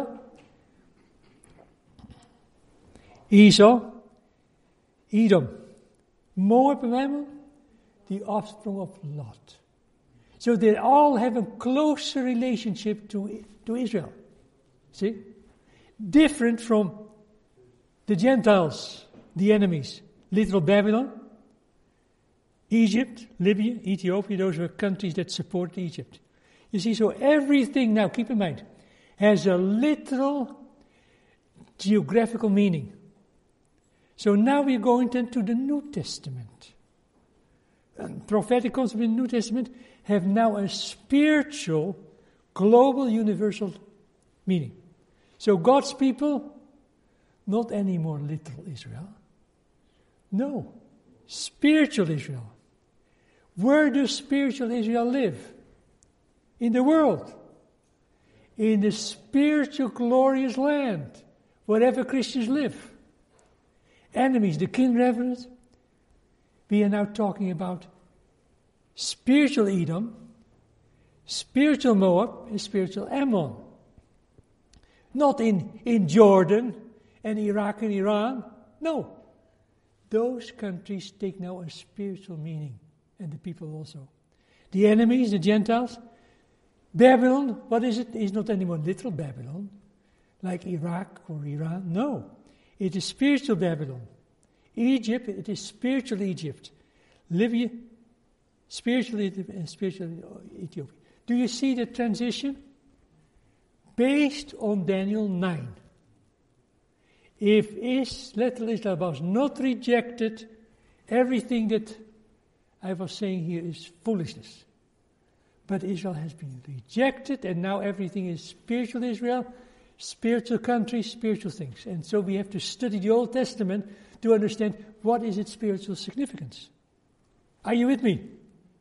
Esau, Edom, Moab, and Ammon, the offspring of Lot. So they all have a closer relationship to Israel. See? Different from the Gentiles, the enemies. Literal Babylon, Egypt, Libya, Ethiopia, those were countries that supported Egypt. You see, so everything, now keep in mind, has a literal geographical meaning. So now we're going into the New Testament. Prophetic concepts in the New Testament have now a spiritual, global, universal meaning. So God's people, not anymore literal Israel. No, spiritual Israel. Where does spiritual Israel live? In the world. In the spiritual glorious land, wherever Christians live. Enemies, the king reverend. We are now talking about spiritual Edom, spiritual Moab, and spiritual Ammon. Not in Jordan and Iraq and Iran. No. Those countries take now a spiritual meaning, and the people also. The enemies, the Gentiles. Babylon, what is it? It's not anymore literal Babylon, like Iraq or Iran. No. It is spiritual Babylon. Egypt, it is spiritual Egypt. Libya, spiritual Egypt, and spiritual Ethiopia. Do you see the transition? Based on Daniel 9. If little Israel was not rejected, everything that I was saying here is foolishness. But Israel has been rejected, and now everything is spiritual Israel, spiritual country, spiritual things. And so we have to study the Old Testament to understand what is its spiritual significance. Are you with me?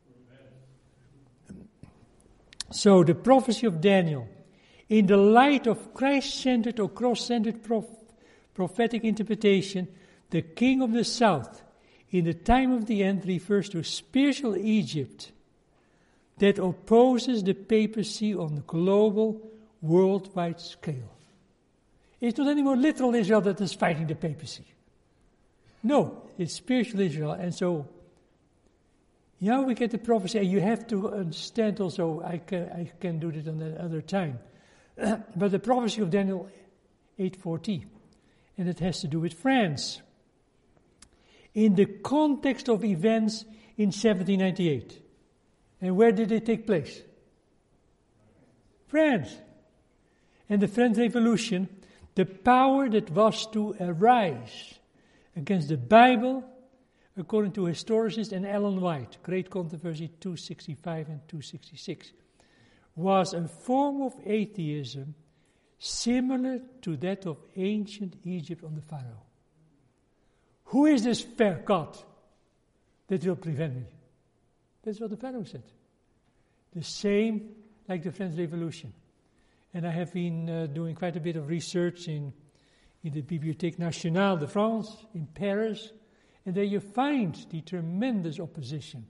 So the prophecy of Daniel, in the light of Christ-centered or cross-centered prophetic interpretation, the king of the south, in the time of the end, refers to spiritual Egypt that opposes the papacy on the global, worldwide scale. It's not anymore literal Israel that is fighting the papacy. No, it's spiritual Israel. And so, now we get the prophecy, and you have to understand also, I can do this another time, but the prophecy of Daniel 8:40, and it has to do with France. In the context of events in 1798. And where did they take place? France. And the French Revolution, the power that was to arise against the Bible, according to historicist and Ellen White, Great Controversy 265 and 266, was a form of atheism similar to that of ancient Egypt on the Pharaoh. Who is this fair God that will prevent me? That's what the Pharaoh said. The same like the French Revolution. And I have been doing quite a bit of research in the Bibliothèque Nationale de France in Paris. And there you find the tremendous opposition.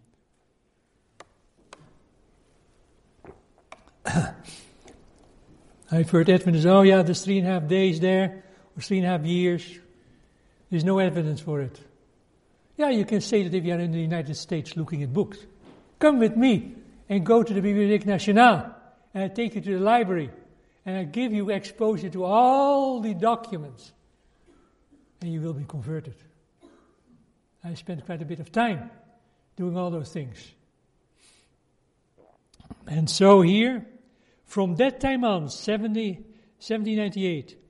I've heard Adventists, there's 3.5 days there, or 3.5 years. There's no evidence for it. Yeah, you can say that if you are in the United States looking at books. Come with me and go to the Bibliothèque Nationale, and I take you to the library, and I give you exposure to all the documents, and you will be converted. I spent quite a bit of time doing all those things. And so here, from that time on, 1798,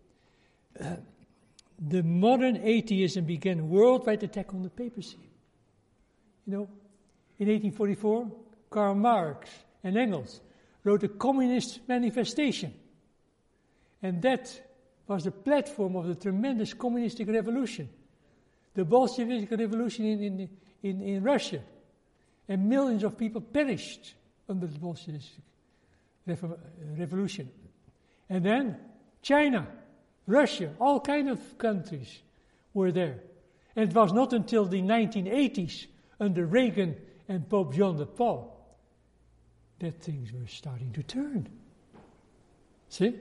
the modern atheism began worldwide attack on the papacy. You know, in 1844, Karl Marx and Engels wrote a Communist Manifestation. And that was the platform of the tremendous communistic revolution. The Bolshevik revolution in Russia. And millions of people perished under the Bolshevik revolution. And then China, Russia, all kinds of countries were there. And it was not until the 1980s, under Reagan and Pope John Paul, that things were starting to turn. See?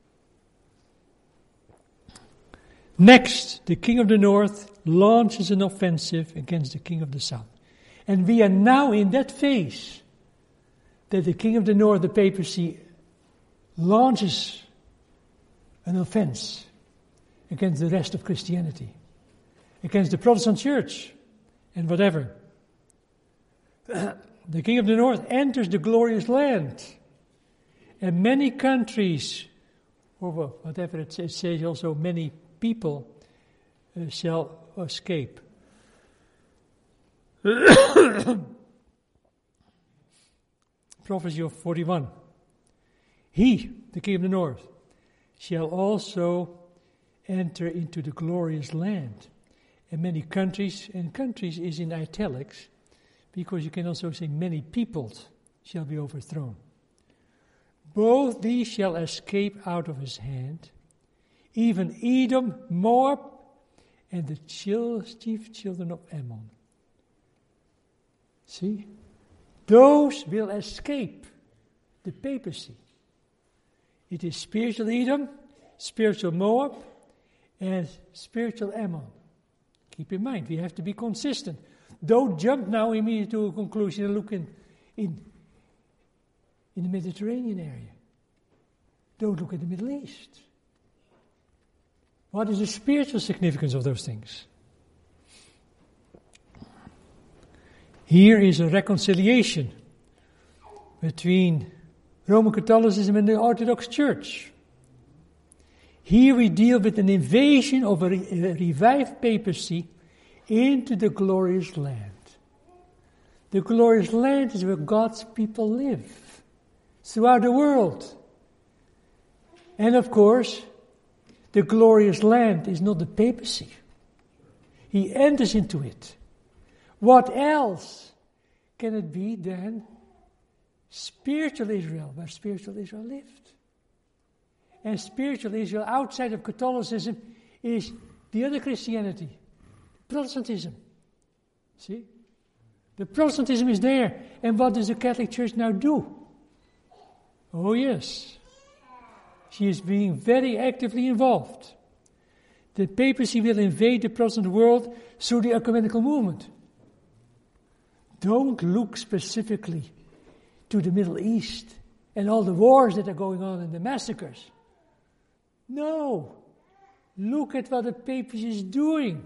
Next, the king of the north launches an offensive against the king of the south. And we are now in that phase that the king of the north, the papacy, launches an offense against the rest of Christianity, against the Protestant church, and whatever. The king of the north enters the glorious land, and many countries, or whatever it says, also many people shall escape. Prophecy of 41. He, the king of the north, shall also enter into the glorious land. And many countries, and countries is in italics, because you can also say many peoples shall be overthrown. Both these shall escape out of his hand, even Edom, Moab, and the chief children of Ammon. See? Those will escape the papacy. It is spiritual Edom, spiritual Moab, and spiritual Ammon. Keep in mind, we have to be consistent. Don't jump now immediately to a conclusion and look in the Mediterranean area. Don't look at the Middle East. What is the spiritual significance of those things? Here is a reconciliation between Roman Catholicism and the Orthodox Church. Here we deal with an invasion of a revived papacy into the glorious land. The glorious land is where God's people live throughout the world. And of course, the glorious land is not the papacy. He enters into it. What else can it be than spiritual Israel, where spiritual Israel lived? And spiritual Israel outside of Catholicism is the other Christianity, Protestantism. See? The Protestantism is there. And what does the Catholic Church now do? Oh yes. She is being very actively involved. The papacy will invade the Protestant world through the ecumenical movement. Don't look specifically to the Middle East and all the wars that are going on and the massacres. No. Look at what the papacy is doing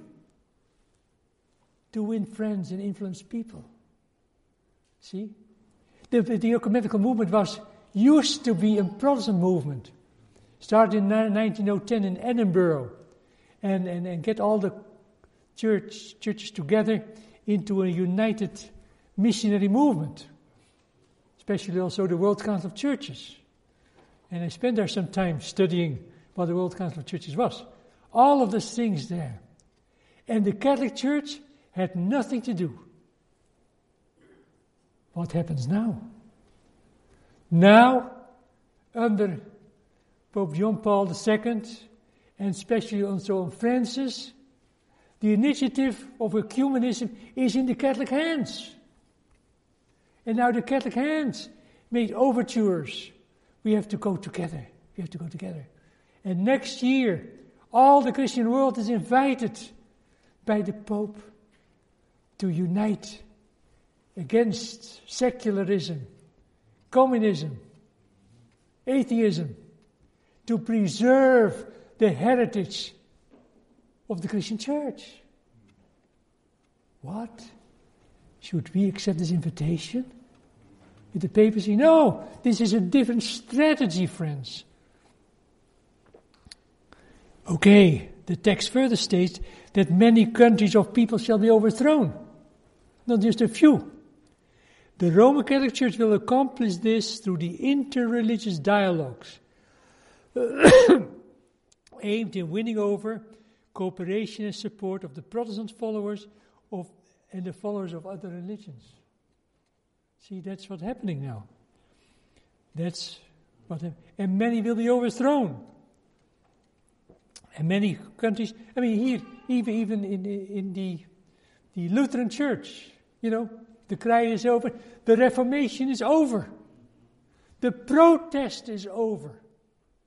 to win friends and influence people. See? The ecumenical movement used to be a Protestant movement. Started in 1910 in Edinburgh and get all the churches together into a united missionary movement. Especially also the World Council of Churches. And I spent there some time studying what the World Council of Churches was. All of those things there. And the Catholic Church had nothing to do. What happens now? Now, under Pope John Paul II, and especially also on Francis, the initiative of ecumenism is in the Catholic hands. And now the Catholic hands made overtures. We have to go together. We have to go together. And next year, all the Christian world is invited by the Pope to unite against secularism, communism, atheism, to preserve the heritage of the Christian Church. What? Should we accept this invitation with the papacy? No, this is a different strategy, friends. Okay, the text further states that many countries of people shall be overthrown, not just a few. The Roman Catholic Church will accomplish this through the inter-religious dialogues aimed in winning over cooperation and support of the Protestant followers and the followers of other religions. See, that's what's happening now. That's what, and many will be overthrown. And many countries, here, even in the Lutheran Church, the cry is over. The Reformation is over. The protest is over.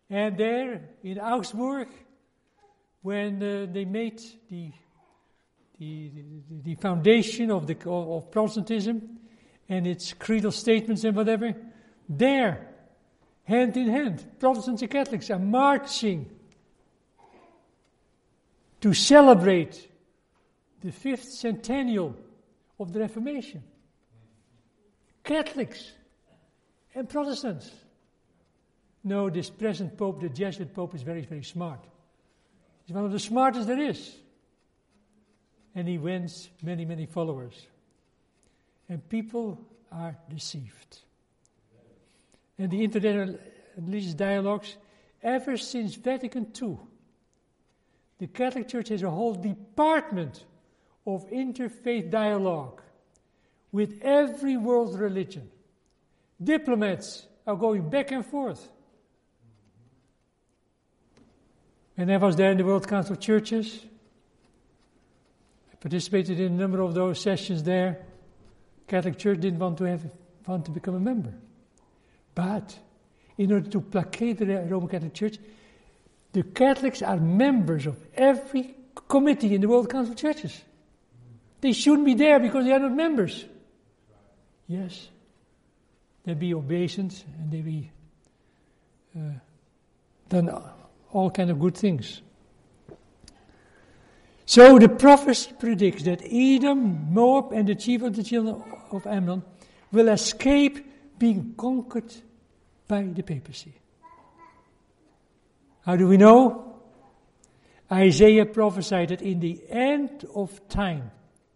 And there in Augsburg, when they made the foundation of Protestantism and its creedal statements and whatever, there, hand in hand, Protestants and Catholics are marching to celebrate the 5th centennial of the Reformation. Catholics and Protestants. No, this present Pope, the Jesuit Pope, is very, very smart. He's one of the smartest there is. And he wins many, many followers. And people are deceived. And the interreligious dialogues, ever since Vatican II, the Catholic Church has a whole department of interfaith dialogue with every world religion. Diplomats are going back and forth. When I was there in the World Council of Churches, I participated in a number of those sessions there. Catholic Church didn't want to become a member. But in order to placate the Roman Catholic Church, the Catholics are members of every committee in the World Council of Churches. They shouldn't be there because they are not members. Yes, they be obeisant and they be done all kind of good things. So the prophecy predicts that Edom, Moab, and the chief of the children of Ammon will escape being conquered by the papacy. How do we know? Isaiah prophesied that in the end of time,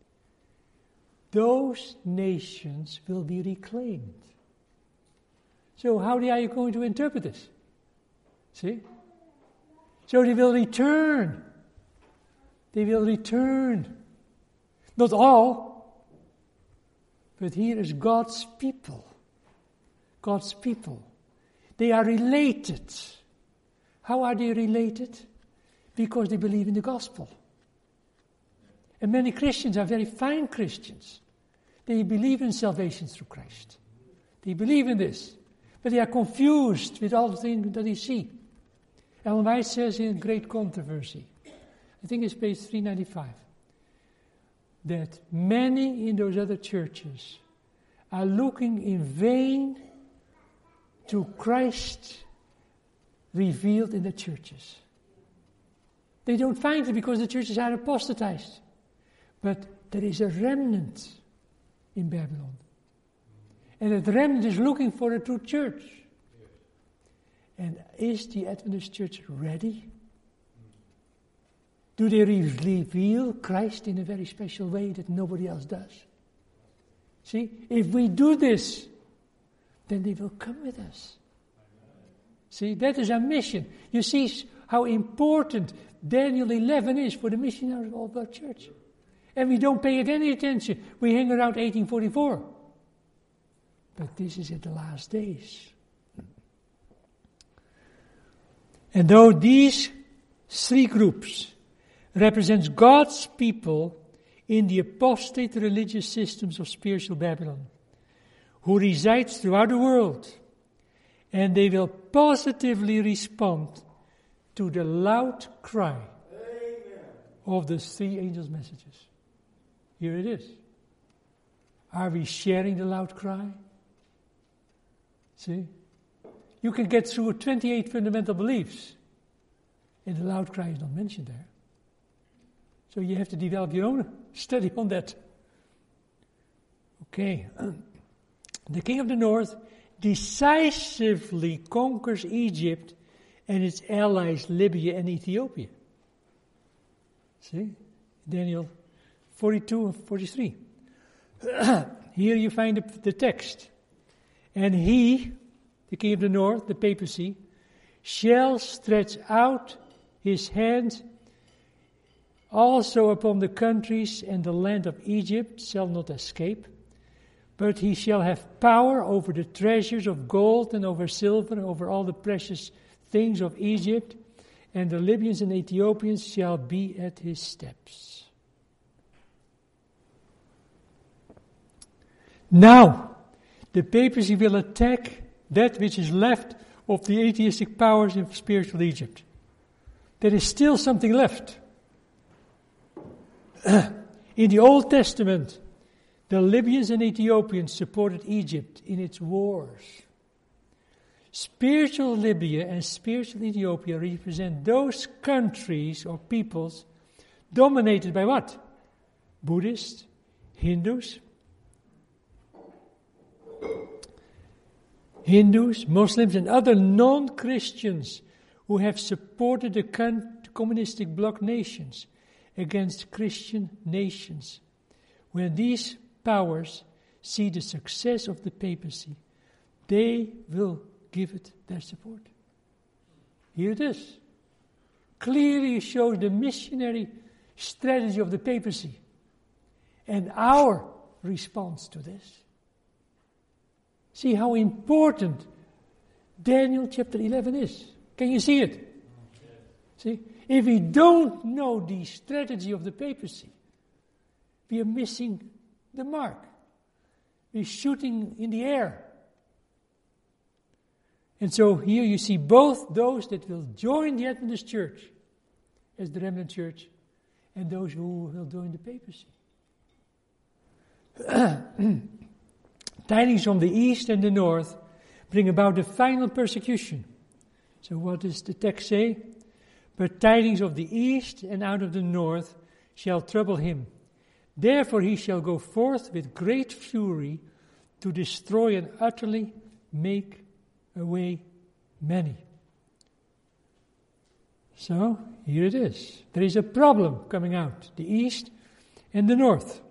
those nations will be reclaimed. So how are you going to interpret this? See? So they will return. They will return. Not all, but here is God's people. God's people. They are related. How are they related? Because they believe in the gospel. And many Christians are very fine Christians. They believe in salvation through Christ. They believe in this. But they are confused with all the things that they see. Ellen White says in Great Controversy, I think it's page 395, that many in those other churches are looking in vain to Christ revealed in the churches. They don't find it because the churches are apostatized. But there is a remnant in Babylon. And that remnant is looking for a true church. And is the Adventist church ready? Do they reveal Christ in a very special way that nobody else does? See, if we do this, then they will come with us. See, that is our mission. You see how important Daniel 11 is for the missionaries of our church. And we don't pay it any attention. We hang around 1844. But this is at the last days. And though these three groups represents God's people in the apostate religious systems of spiritual Babylon, who resides throughout the world, and they will positively respond to the loud cry of the three angels' messages. Here it is. Are we sharing the loud cry? See? You can get through 28 fundamental beliefs, and the loud cry is not mentioned there. So you have to develop your own study on that. Okay. The king of the north decisively conquers Egypt and its allies Libya and Ethiopia. See? Daniel 42 and 43. Here you find the text. And he, the king of the north, the papacy, shall stretch out his hand also upon the countries, and the land of Egypt shall not escape, but he shall have power over the treasures of gold and over silver, and over all the precious things of Egypt, and the Libyans and Ethiopians shall be at his steps. Now, the papacy will attack that which is left of the atheistic powers in spiritual Egypt. There is still something left. In the Old Testament, the Libyans and Ethiopians supported Egypt in its wars. Spiritual Libya and spiritual Ethiopia represent those countries or peoples dominated by what? Buddhists, Hindus, Muslims, and other non-Christians who have supported the communistic bloc nations against Christian nations. When these powers see the success of the papacy, they will give it their support. Here it is. Clearly shows the missionary strategy of the papacy and our response to this. See how important Daniel chapter 11 is. Can you see it? See? If we don't know the strategy of the papacy, we are missing the mark. We're shooting in the air. And so here you see both those that will join the Adventist Church as the remnant church and those who will join the papacy. Tidings from the east and the north bring about the final persecution. So what does the text say? But tidings of the east and out of the north shall trouble him. Therefore he shall go forth with great fury to destroy and utterly make away many. So, here it is. There is a problem coming out, the east and the north.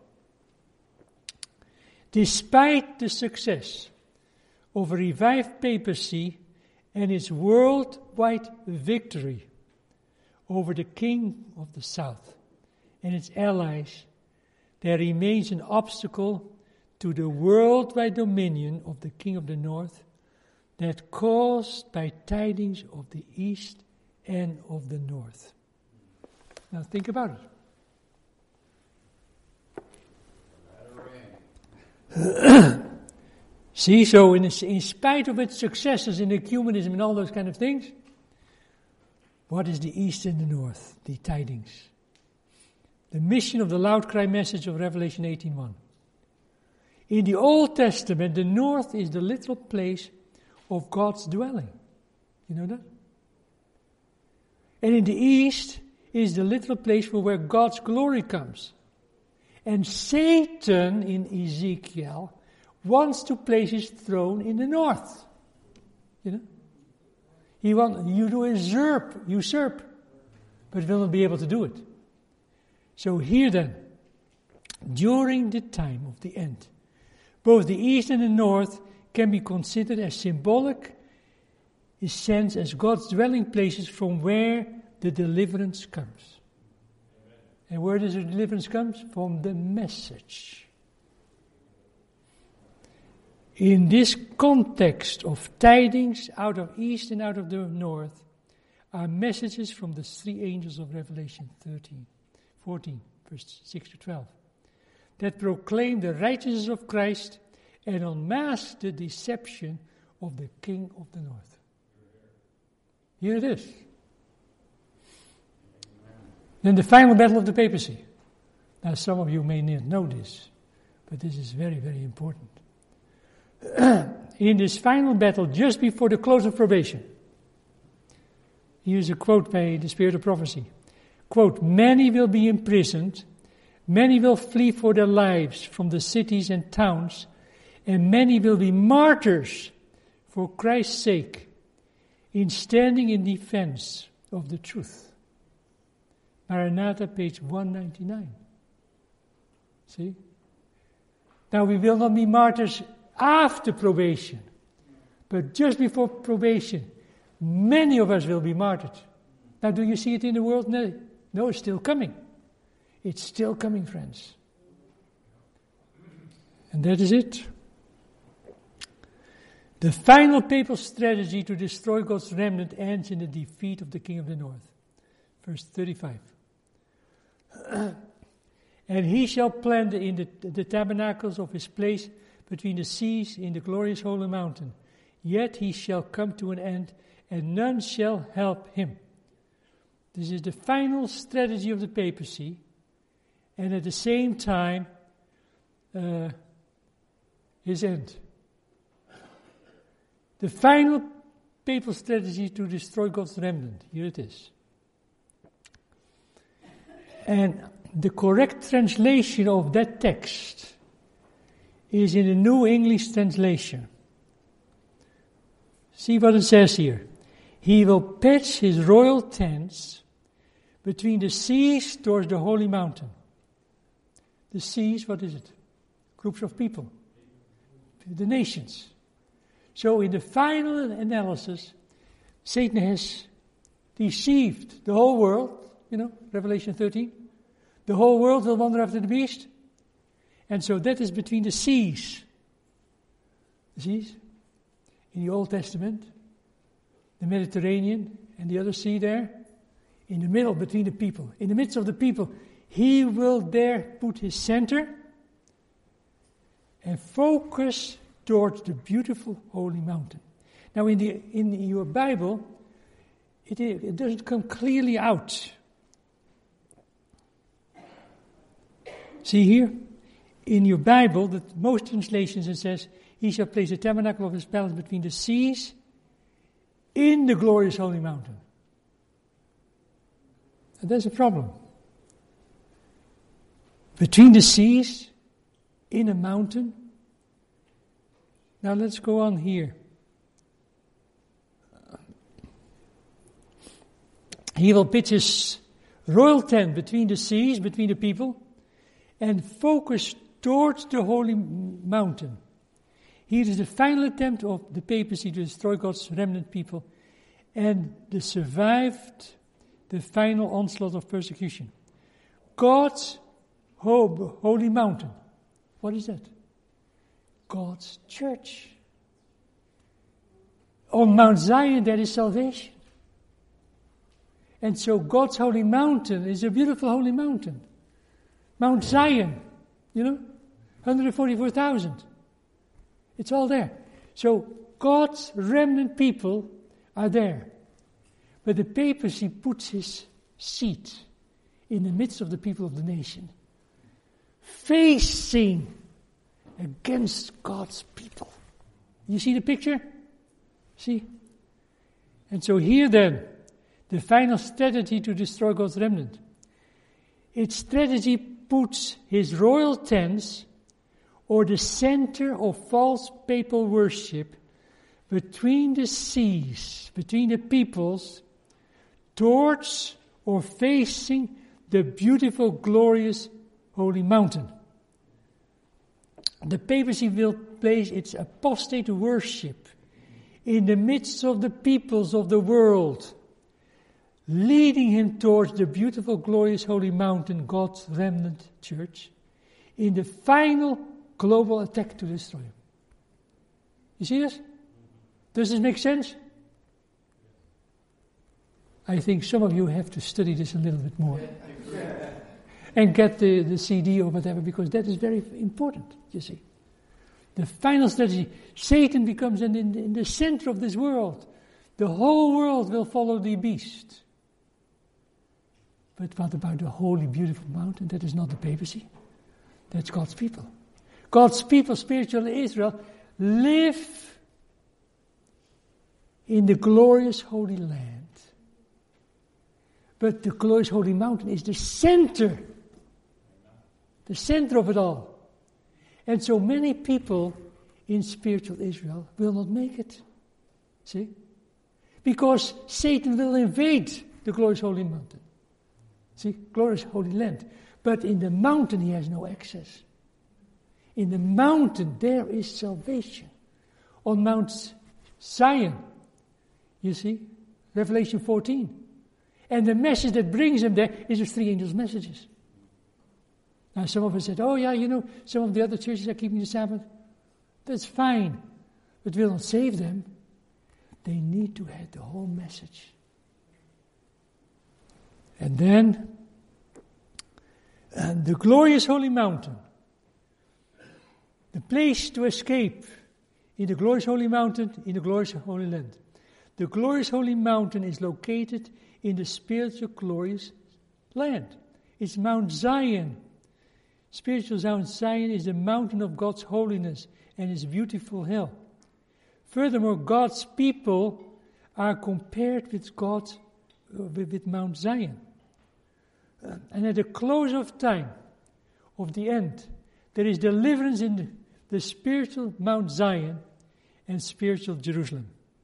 Despite the success of a revived papacy and its worldwide victory over the king of the south and its allies, there remains an obstacle to the worldwide dominion of the king of the north, that caused by tidings of the east and of the north. Now think about it. See, so in spite of its successes in ecumenism and all those kind of things, what is the east and the north? The tidings. The mission of the loud cry message of Revelation 18:1. In the Old Testament, the north is the little place of God's dwelling. You know that? And in the east is the little place where God's glory comes. And Satan in Ezekiel wants to place his throne in the north. You know? He wants you to usurp, but will not be able to do it. So here then, during the time of the end, both the east and the north can be considered as symbolic, in sense as God's dwelling places from where the deliverance comes. And where does the deliverance come? From the message. In this context of tidings out of east and out of the north, are messages from the three angels of Revelation 14, verse 6 to 12, that proclaim the righteousness of Christ and unmask the deception of the king of the north. Here it is. Then the final battle of the papacy. Now some of you may not know this, but this is very, very important. In this final battle, just before the close of probation, here's a quote by the Spirit of Prophecy. Quote, many will be imprisoned, many will flee for their lives from the cities and towns, and many will be martyrs for Christ's sake in standing in defense of the truth. Maranatha, page 199. See? Now we will not be martyrs after probation, but just before probation, many of us will be martyred. Now do you see it in the world? No, it's still coming. It's still coming, friends. And that is it. The final papal strategy to destroy God's remnant ends in the defeat of the king of the north. Verse 35. And he shall plant in the tabernacles of his place between the seas in the glorious holy mountain, yet he shall come to an end, and none shall help him. This is the final strategy of the papacy, and at the same time, his end. The final papal strategy to destroy God's remnant. Here it is. And the correct translation of that text is in the New English Translation. See what it says here. He will pitch his royal tents between the seas towards the holy mountain. The seas, what is it? Groups of people. The nations. So in the final analysis, Satan has deceived the whole world. Revelation 13. The whole world will wander after the beast. And so that is between the seas. The seas? In the Old Testament, the Mediterranean and the other sea there, in the middle between the people, in the midst of the people, he will there put his center and focus towards the beautiful holy mountain. Now in your Bible, it doesn't come clearly out. See here, in your Bible, that most translations it says, he shall place the tabernacle of his palace between the seas in the glorious holy mountain. And there's a problem. Between the seas, in a mountain. Now let's go on here. He will pitch his royal tent between the seas, between the people, and focus towards the holy mountain. Here is the final attempt of the papacy to destroy God's remnant people, and they survived the final onslaught of persecution. God's holy mountain. What is that? God's church. On Mount Zion there is salvation. And so God's holy mountain is a beautiful holy mountain. Mount Zion, 144,000. It's all there. So God's remnant people are there. But the papacy puts his seat in the midst of the people of the nation, facing against God's people. You see the picture? See? And so here then, the final strategy to destroy God's remnant. Its strategy puts his royal tents, or the center of false papal worship, between the seas, between the peoples, towards or facing the beautiful, glorious, holy mountain. The papacy will place its apostate worship in the midst of the peoples of the world, leading him towards the beautiful, glorious, holy mountain, God's remnant church, in the final global attack to destroy him. You see this? Does this make sense? I think some of you have to study this a little bit more. And get the CD or whatever, because that is very important, you see. The final strategy. Satan becomes in the center of this world. The whole world will follow the beast. But what about the holy, beautiful mountain? That is not the papacy. That's God's people. God's people, spiritual Israel, live in the glorious holy land. But the glorious holy mountain is the center of it all. And so many people in spiritual Israel will not make it. See? Because Satan will invade the glorious holy mountain. See? Glorious holy land. But in the mountain he has no access. In the mountain there is salvation. On Mount Zion, you see, Revelation 14. And the message that brings him there is the three angels' messages. Now some of us said, oh yeah, some of the other churches are keeping the Sabbath. That's fine. But will not save them. They need to have the whole message. And then, the glorious holy mountain, the place to escape in the glorious holy mountain, in the glorious holy land. The glorious holy mountain is located in the spiritual glorious land. It's Mount Zion. Spiritual Mount Zion is the mountain of God's holiness and His beautiful hill. Furthermore, God's people are compared with with Mount Zion. And at the close of time, of the end, there is deliverance in the spiritual Mount Zion and spiritual Jerusalem.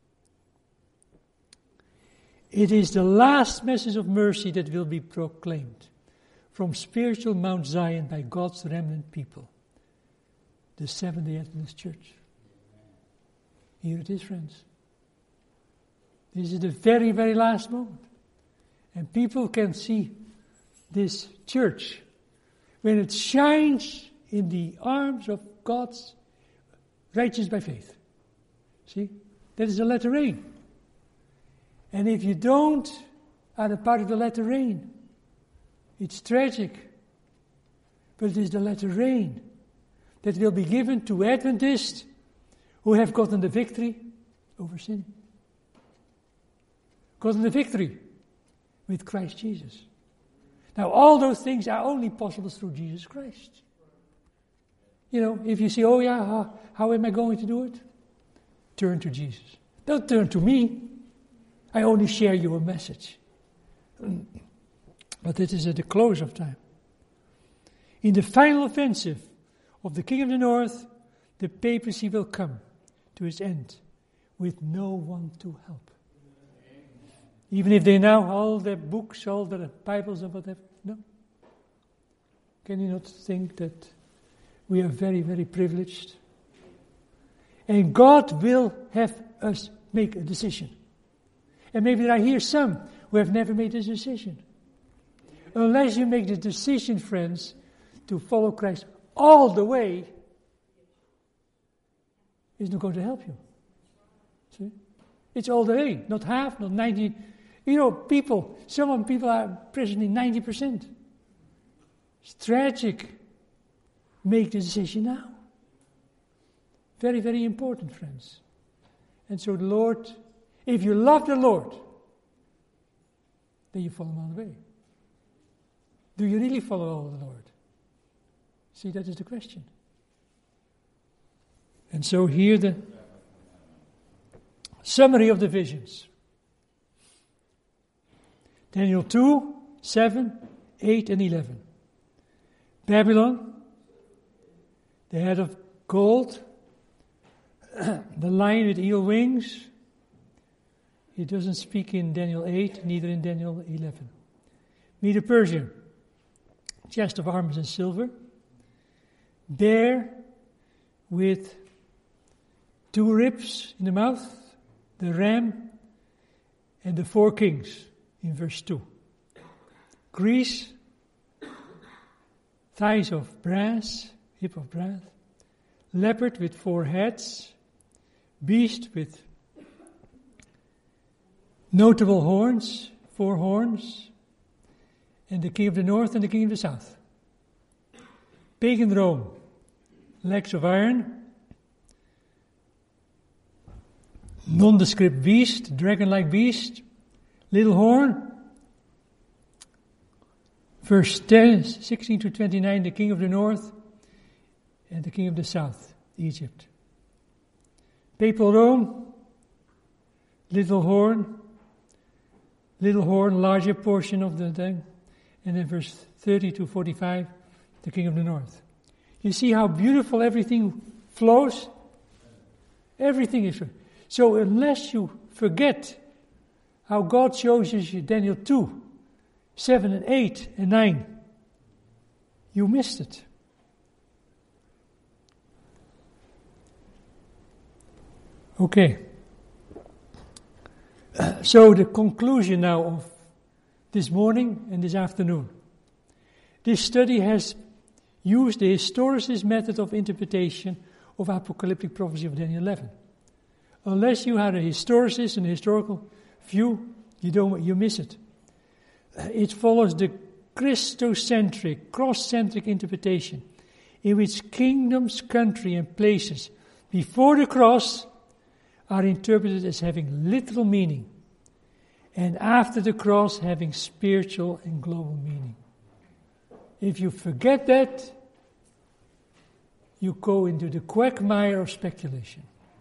It is the last message of mercy that will be proclaimed from spiritual Mount Zion by God's remnant people, the Seventh-day Adventist Church. Here it is, friends. This is the very, very last moment. And people can see this church when it shines in the arms of God's righteous by faith. See? That is the latter rain. And if you don't are a part of the latter rain, it's tragic. But it is the latter rain that will be given to Adventists who have gotten the victory over sin. Gotten the victory with Christ Jesus. Now, all those things are only possible through Jesus Christ. You know, if you say, oh yeah, how am I going to do it? Turn to Jesus. Don't turn to me. I only share you a message. But it is at the close of time. In the final offensive of the King of the North, the papacy will come to its end with no one to help. Even if they now all their books, all their Bibles and whatever. No. Can you not think that we are very, very privileged? And God will have us make a decision. And maybe there are here some who have never made a decision. Unless you make the decision, friends, to follow Christ all the way, it's not going to help you. See? It's all the way, not half, not 90. You know, some people are presently 90%. It's tragic. Make the decision now. Very, very important, friends. And so the Lord, if you love the Lord, then you follow Him all the way. Do you really follow all the Lord? See, that is the question. And so here the summary of the visions. Daniel 2, 7, 8 and 11. Babylon, the head of gold, the lion with eagle wings. He doesn't speak in Daniel 8, neither in Daniel 11. Medo-Persia, chest of armors and silver. Bear with 2 ribs in the mouth, the ram, and the 4 kings in verse 2. Greece, thighs of brass, hip of brass. Leopard with 4 heads. Beast with notable horns, 4 horns. And the king of the north and the king of the south. Pagan Rome, legs of iron. Nondescript beast, dragon-like beast. Little horn. Verse 16 to 29, the king of the north and the king of the south, Egypt. Papal Rome, little horn, larger portion of the thing. And then verse 30 to 45, the king of the north. You see how beautiful everything flows? Everything is. So unless you forget how God shows you Daniel 2, 7 and 8 and 9, you missed it. Okay. So the conclusion now of this morning and this afternoon. This study has used the historicist method of interpretation of apocalyptic prophecy of Daniel 11. Unless you are a historicist and a historical view, you miss it. It follows the Christocentric, cross-centric interpretation in which kingdoms, country and places before the cross are interpreted as having literal meaning, and after the cross having spiritual and global meaning. If you forget that, you go into the quagmire of speculation.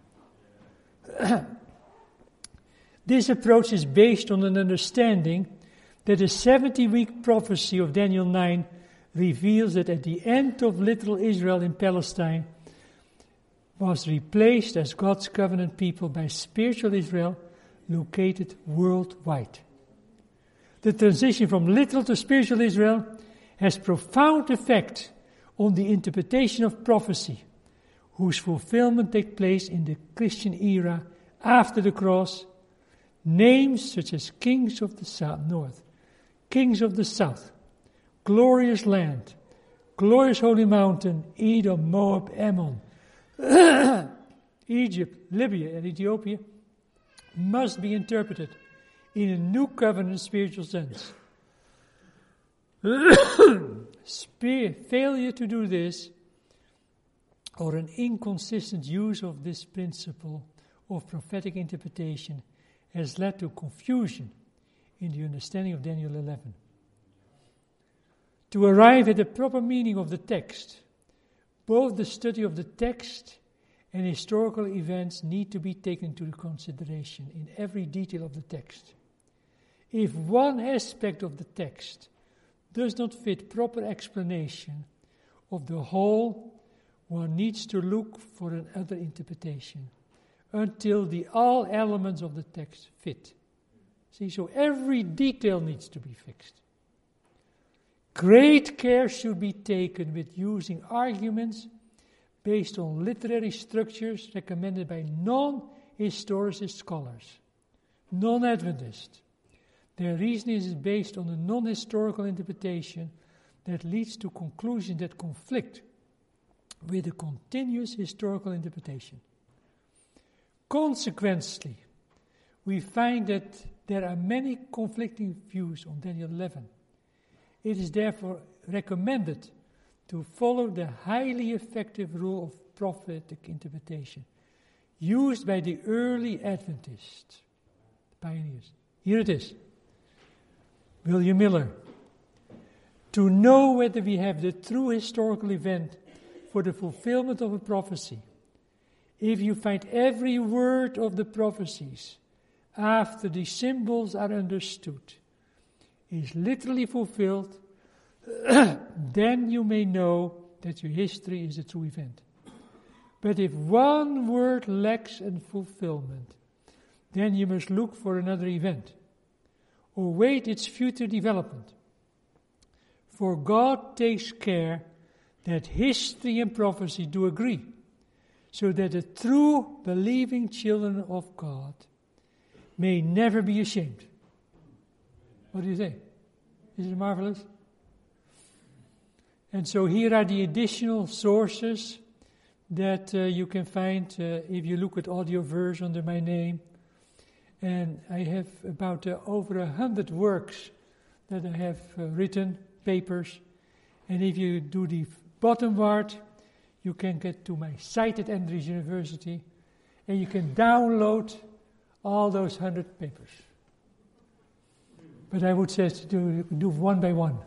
This approach is based on an understanding that the 70-week prophecy of Daniel 9 reveals that at the end of literal Israel in Palestine was replaced as God's covenant people by spiritual Israel located worldwide. The transition from literal to spiritual Israel has profound effect on the interpretation of prophecy, whose fulfillment takes place in the Christian era after the cross. Names such as kings of the north, kings of the south, glorious land, glorious holy mountain, Edom, Moab, Ammon, Egypt, Libya, and Ethiopia must be interpreted in a new covenant spiritual sense. Failure to do this, or an inconsistent use of this principle of prophetic interpretation, has led to confusion in the understanding of Daniel 11. To arrive at the proper meaning of the text, both the study of the text and historical events need to be taken into consideration in every detail of the text. If one aspect of the text does not fit proper explanation of the whole, one needs to look for another interpretation until all elements of the text fit. See, so every detail needs to be fixed. Great care should be taken with using arguments based on literary structures recommended by non-historicist scholars, non-Adventists. Their reasoning is based on a non-historical interpretation that leads to conclusions that conflict with a continuous historical interpretation. Consequently, we find that there are many conflicting views on Daniel 11. It is therefore recommended to follow the highly effective rule of prophetic interpretation used by the early Adventists, pioneers. Here it is. William Miller. To know whether we have the true historical event for the fulfillment of a prophecy, if you find every word of the prophecies after the symbols are understood is literally fulfilled, then you may know that your history is a true event. But if one word lacks in fulfillment, then you must look for another event, or wait its future development. For God takes care that history and prophecy do agree, so that the true believing children of God may never be ashamed. What do you think? Isn't it marvelous? And so here are the additional sources that you can find if you look at Audioverse under my name. And I have about over 100 works that I have written, papers. And if you do the bottom part, you can get to my site at Andrews University, and you can download all those 100 papers. But I would say you can do one by one.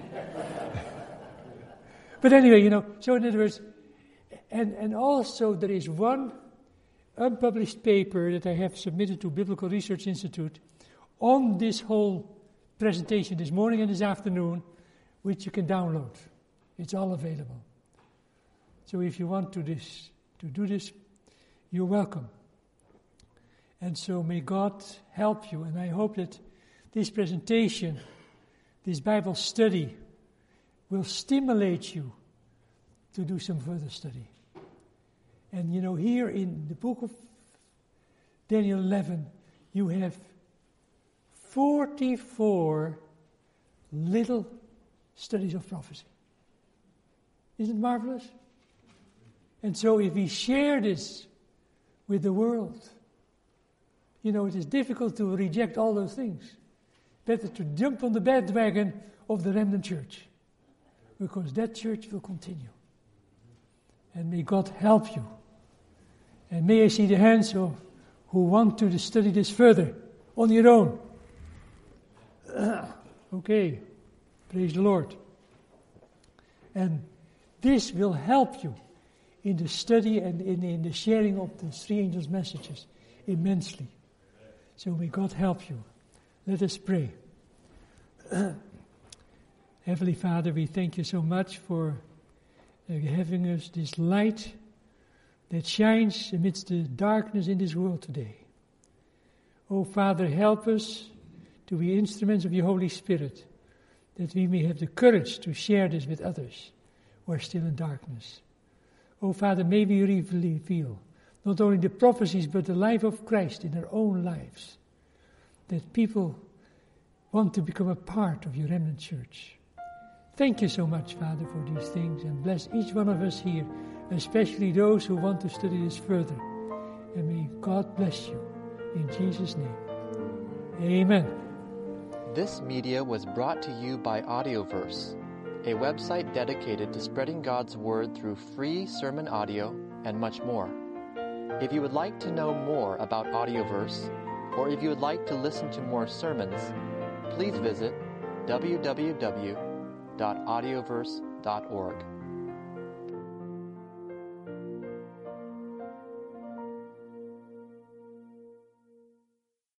But anyway, so in other words, and also there is one unpublished paper that I have submitted to Biblical Research Institute on this whole presentation this morning and this afternoon, which you can download. It's all available. So if you want to do this, you're welcome. And so may God help you, and I hope that this presentation, this Bible study, will stimulate you to do some further study. And here in the book of Daniel 11, you have 44 little studies of prophecy. Isn't it marvelous? And so if we share this with the world, it is difficult to reject all those things. Better to jump on the bandwagon of the remnant church, because that church will continue. And may God help you And may I see the hands of who want to study this further on your own. Okay, praise the Lord. And this will help you in the study and in the sharing of the three angels' messages immensely. So may God help you. Let us pray. Heavenly Father, we thank you so much for having us this light that shines amidst the darkness in this world today. Oh Father, help us to be instruments of your Holy Spirit, that we may have the courage to share this with others who are still in darkness. Oh Father, may we reveal not only the prophecies but the life of Christ in our own lives, that people want to become a part of your remnant church. Thank you so much, Father, for these things, and bless each one of us here, especially those who want to study this further. And may God bless you. In Jesus' name. Amen. This media was brought to you by Audioverse, a website dedicated to spreading God's Word through free sermon audio and much more. If you would like to know more about Audioverse, or if you would like to listen to more sermons, please visit www.audioverse.org.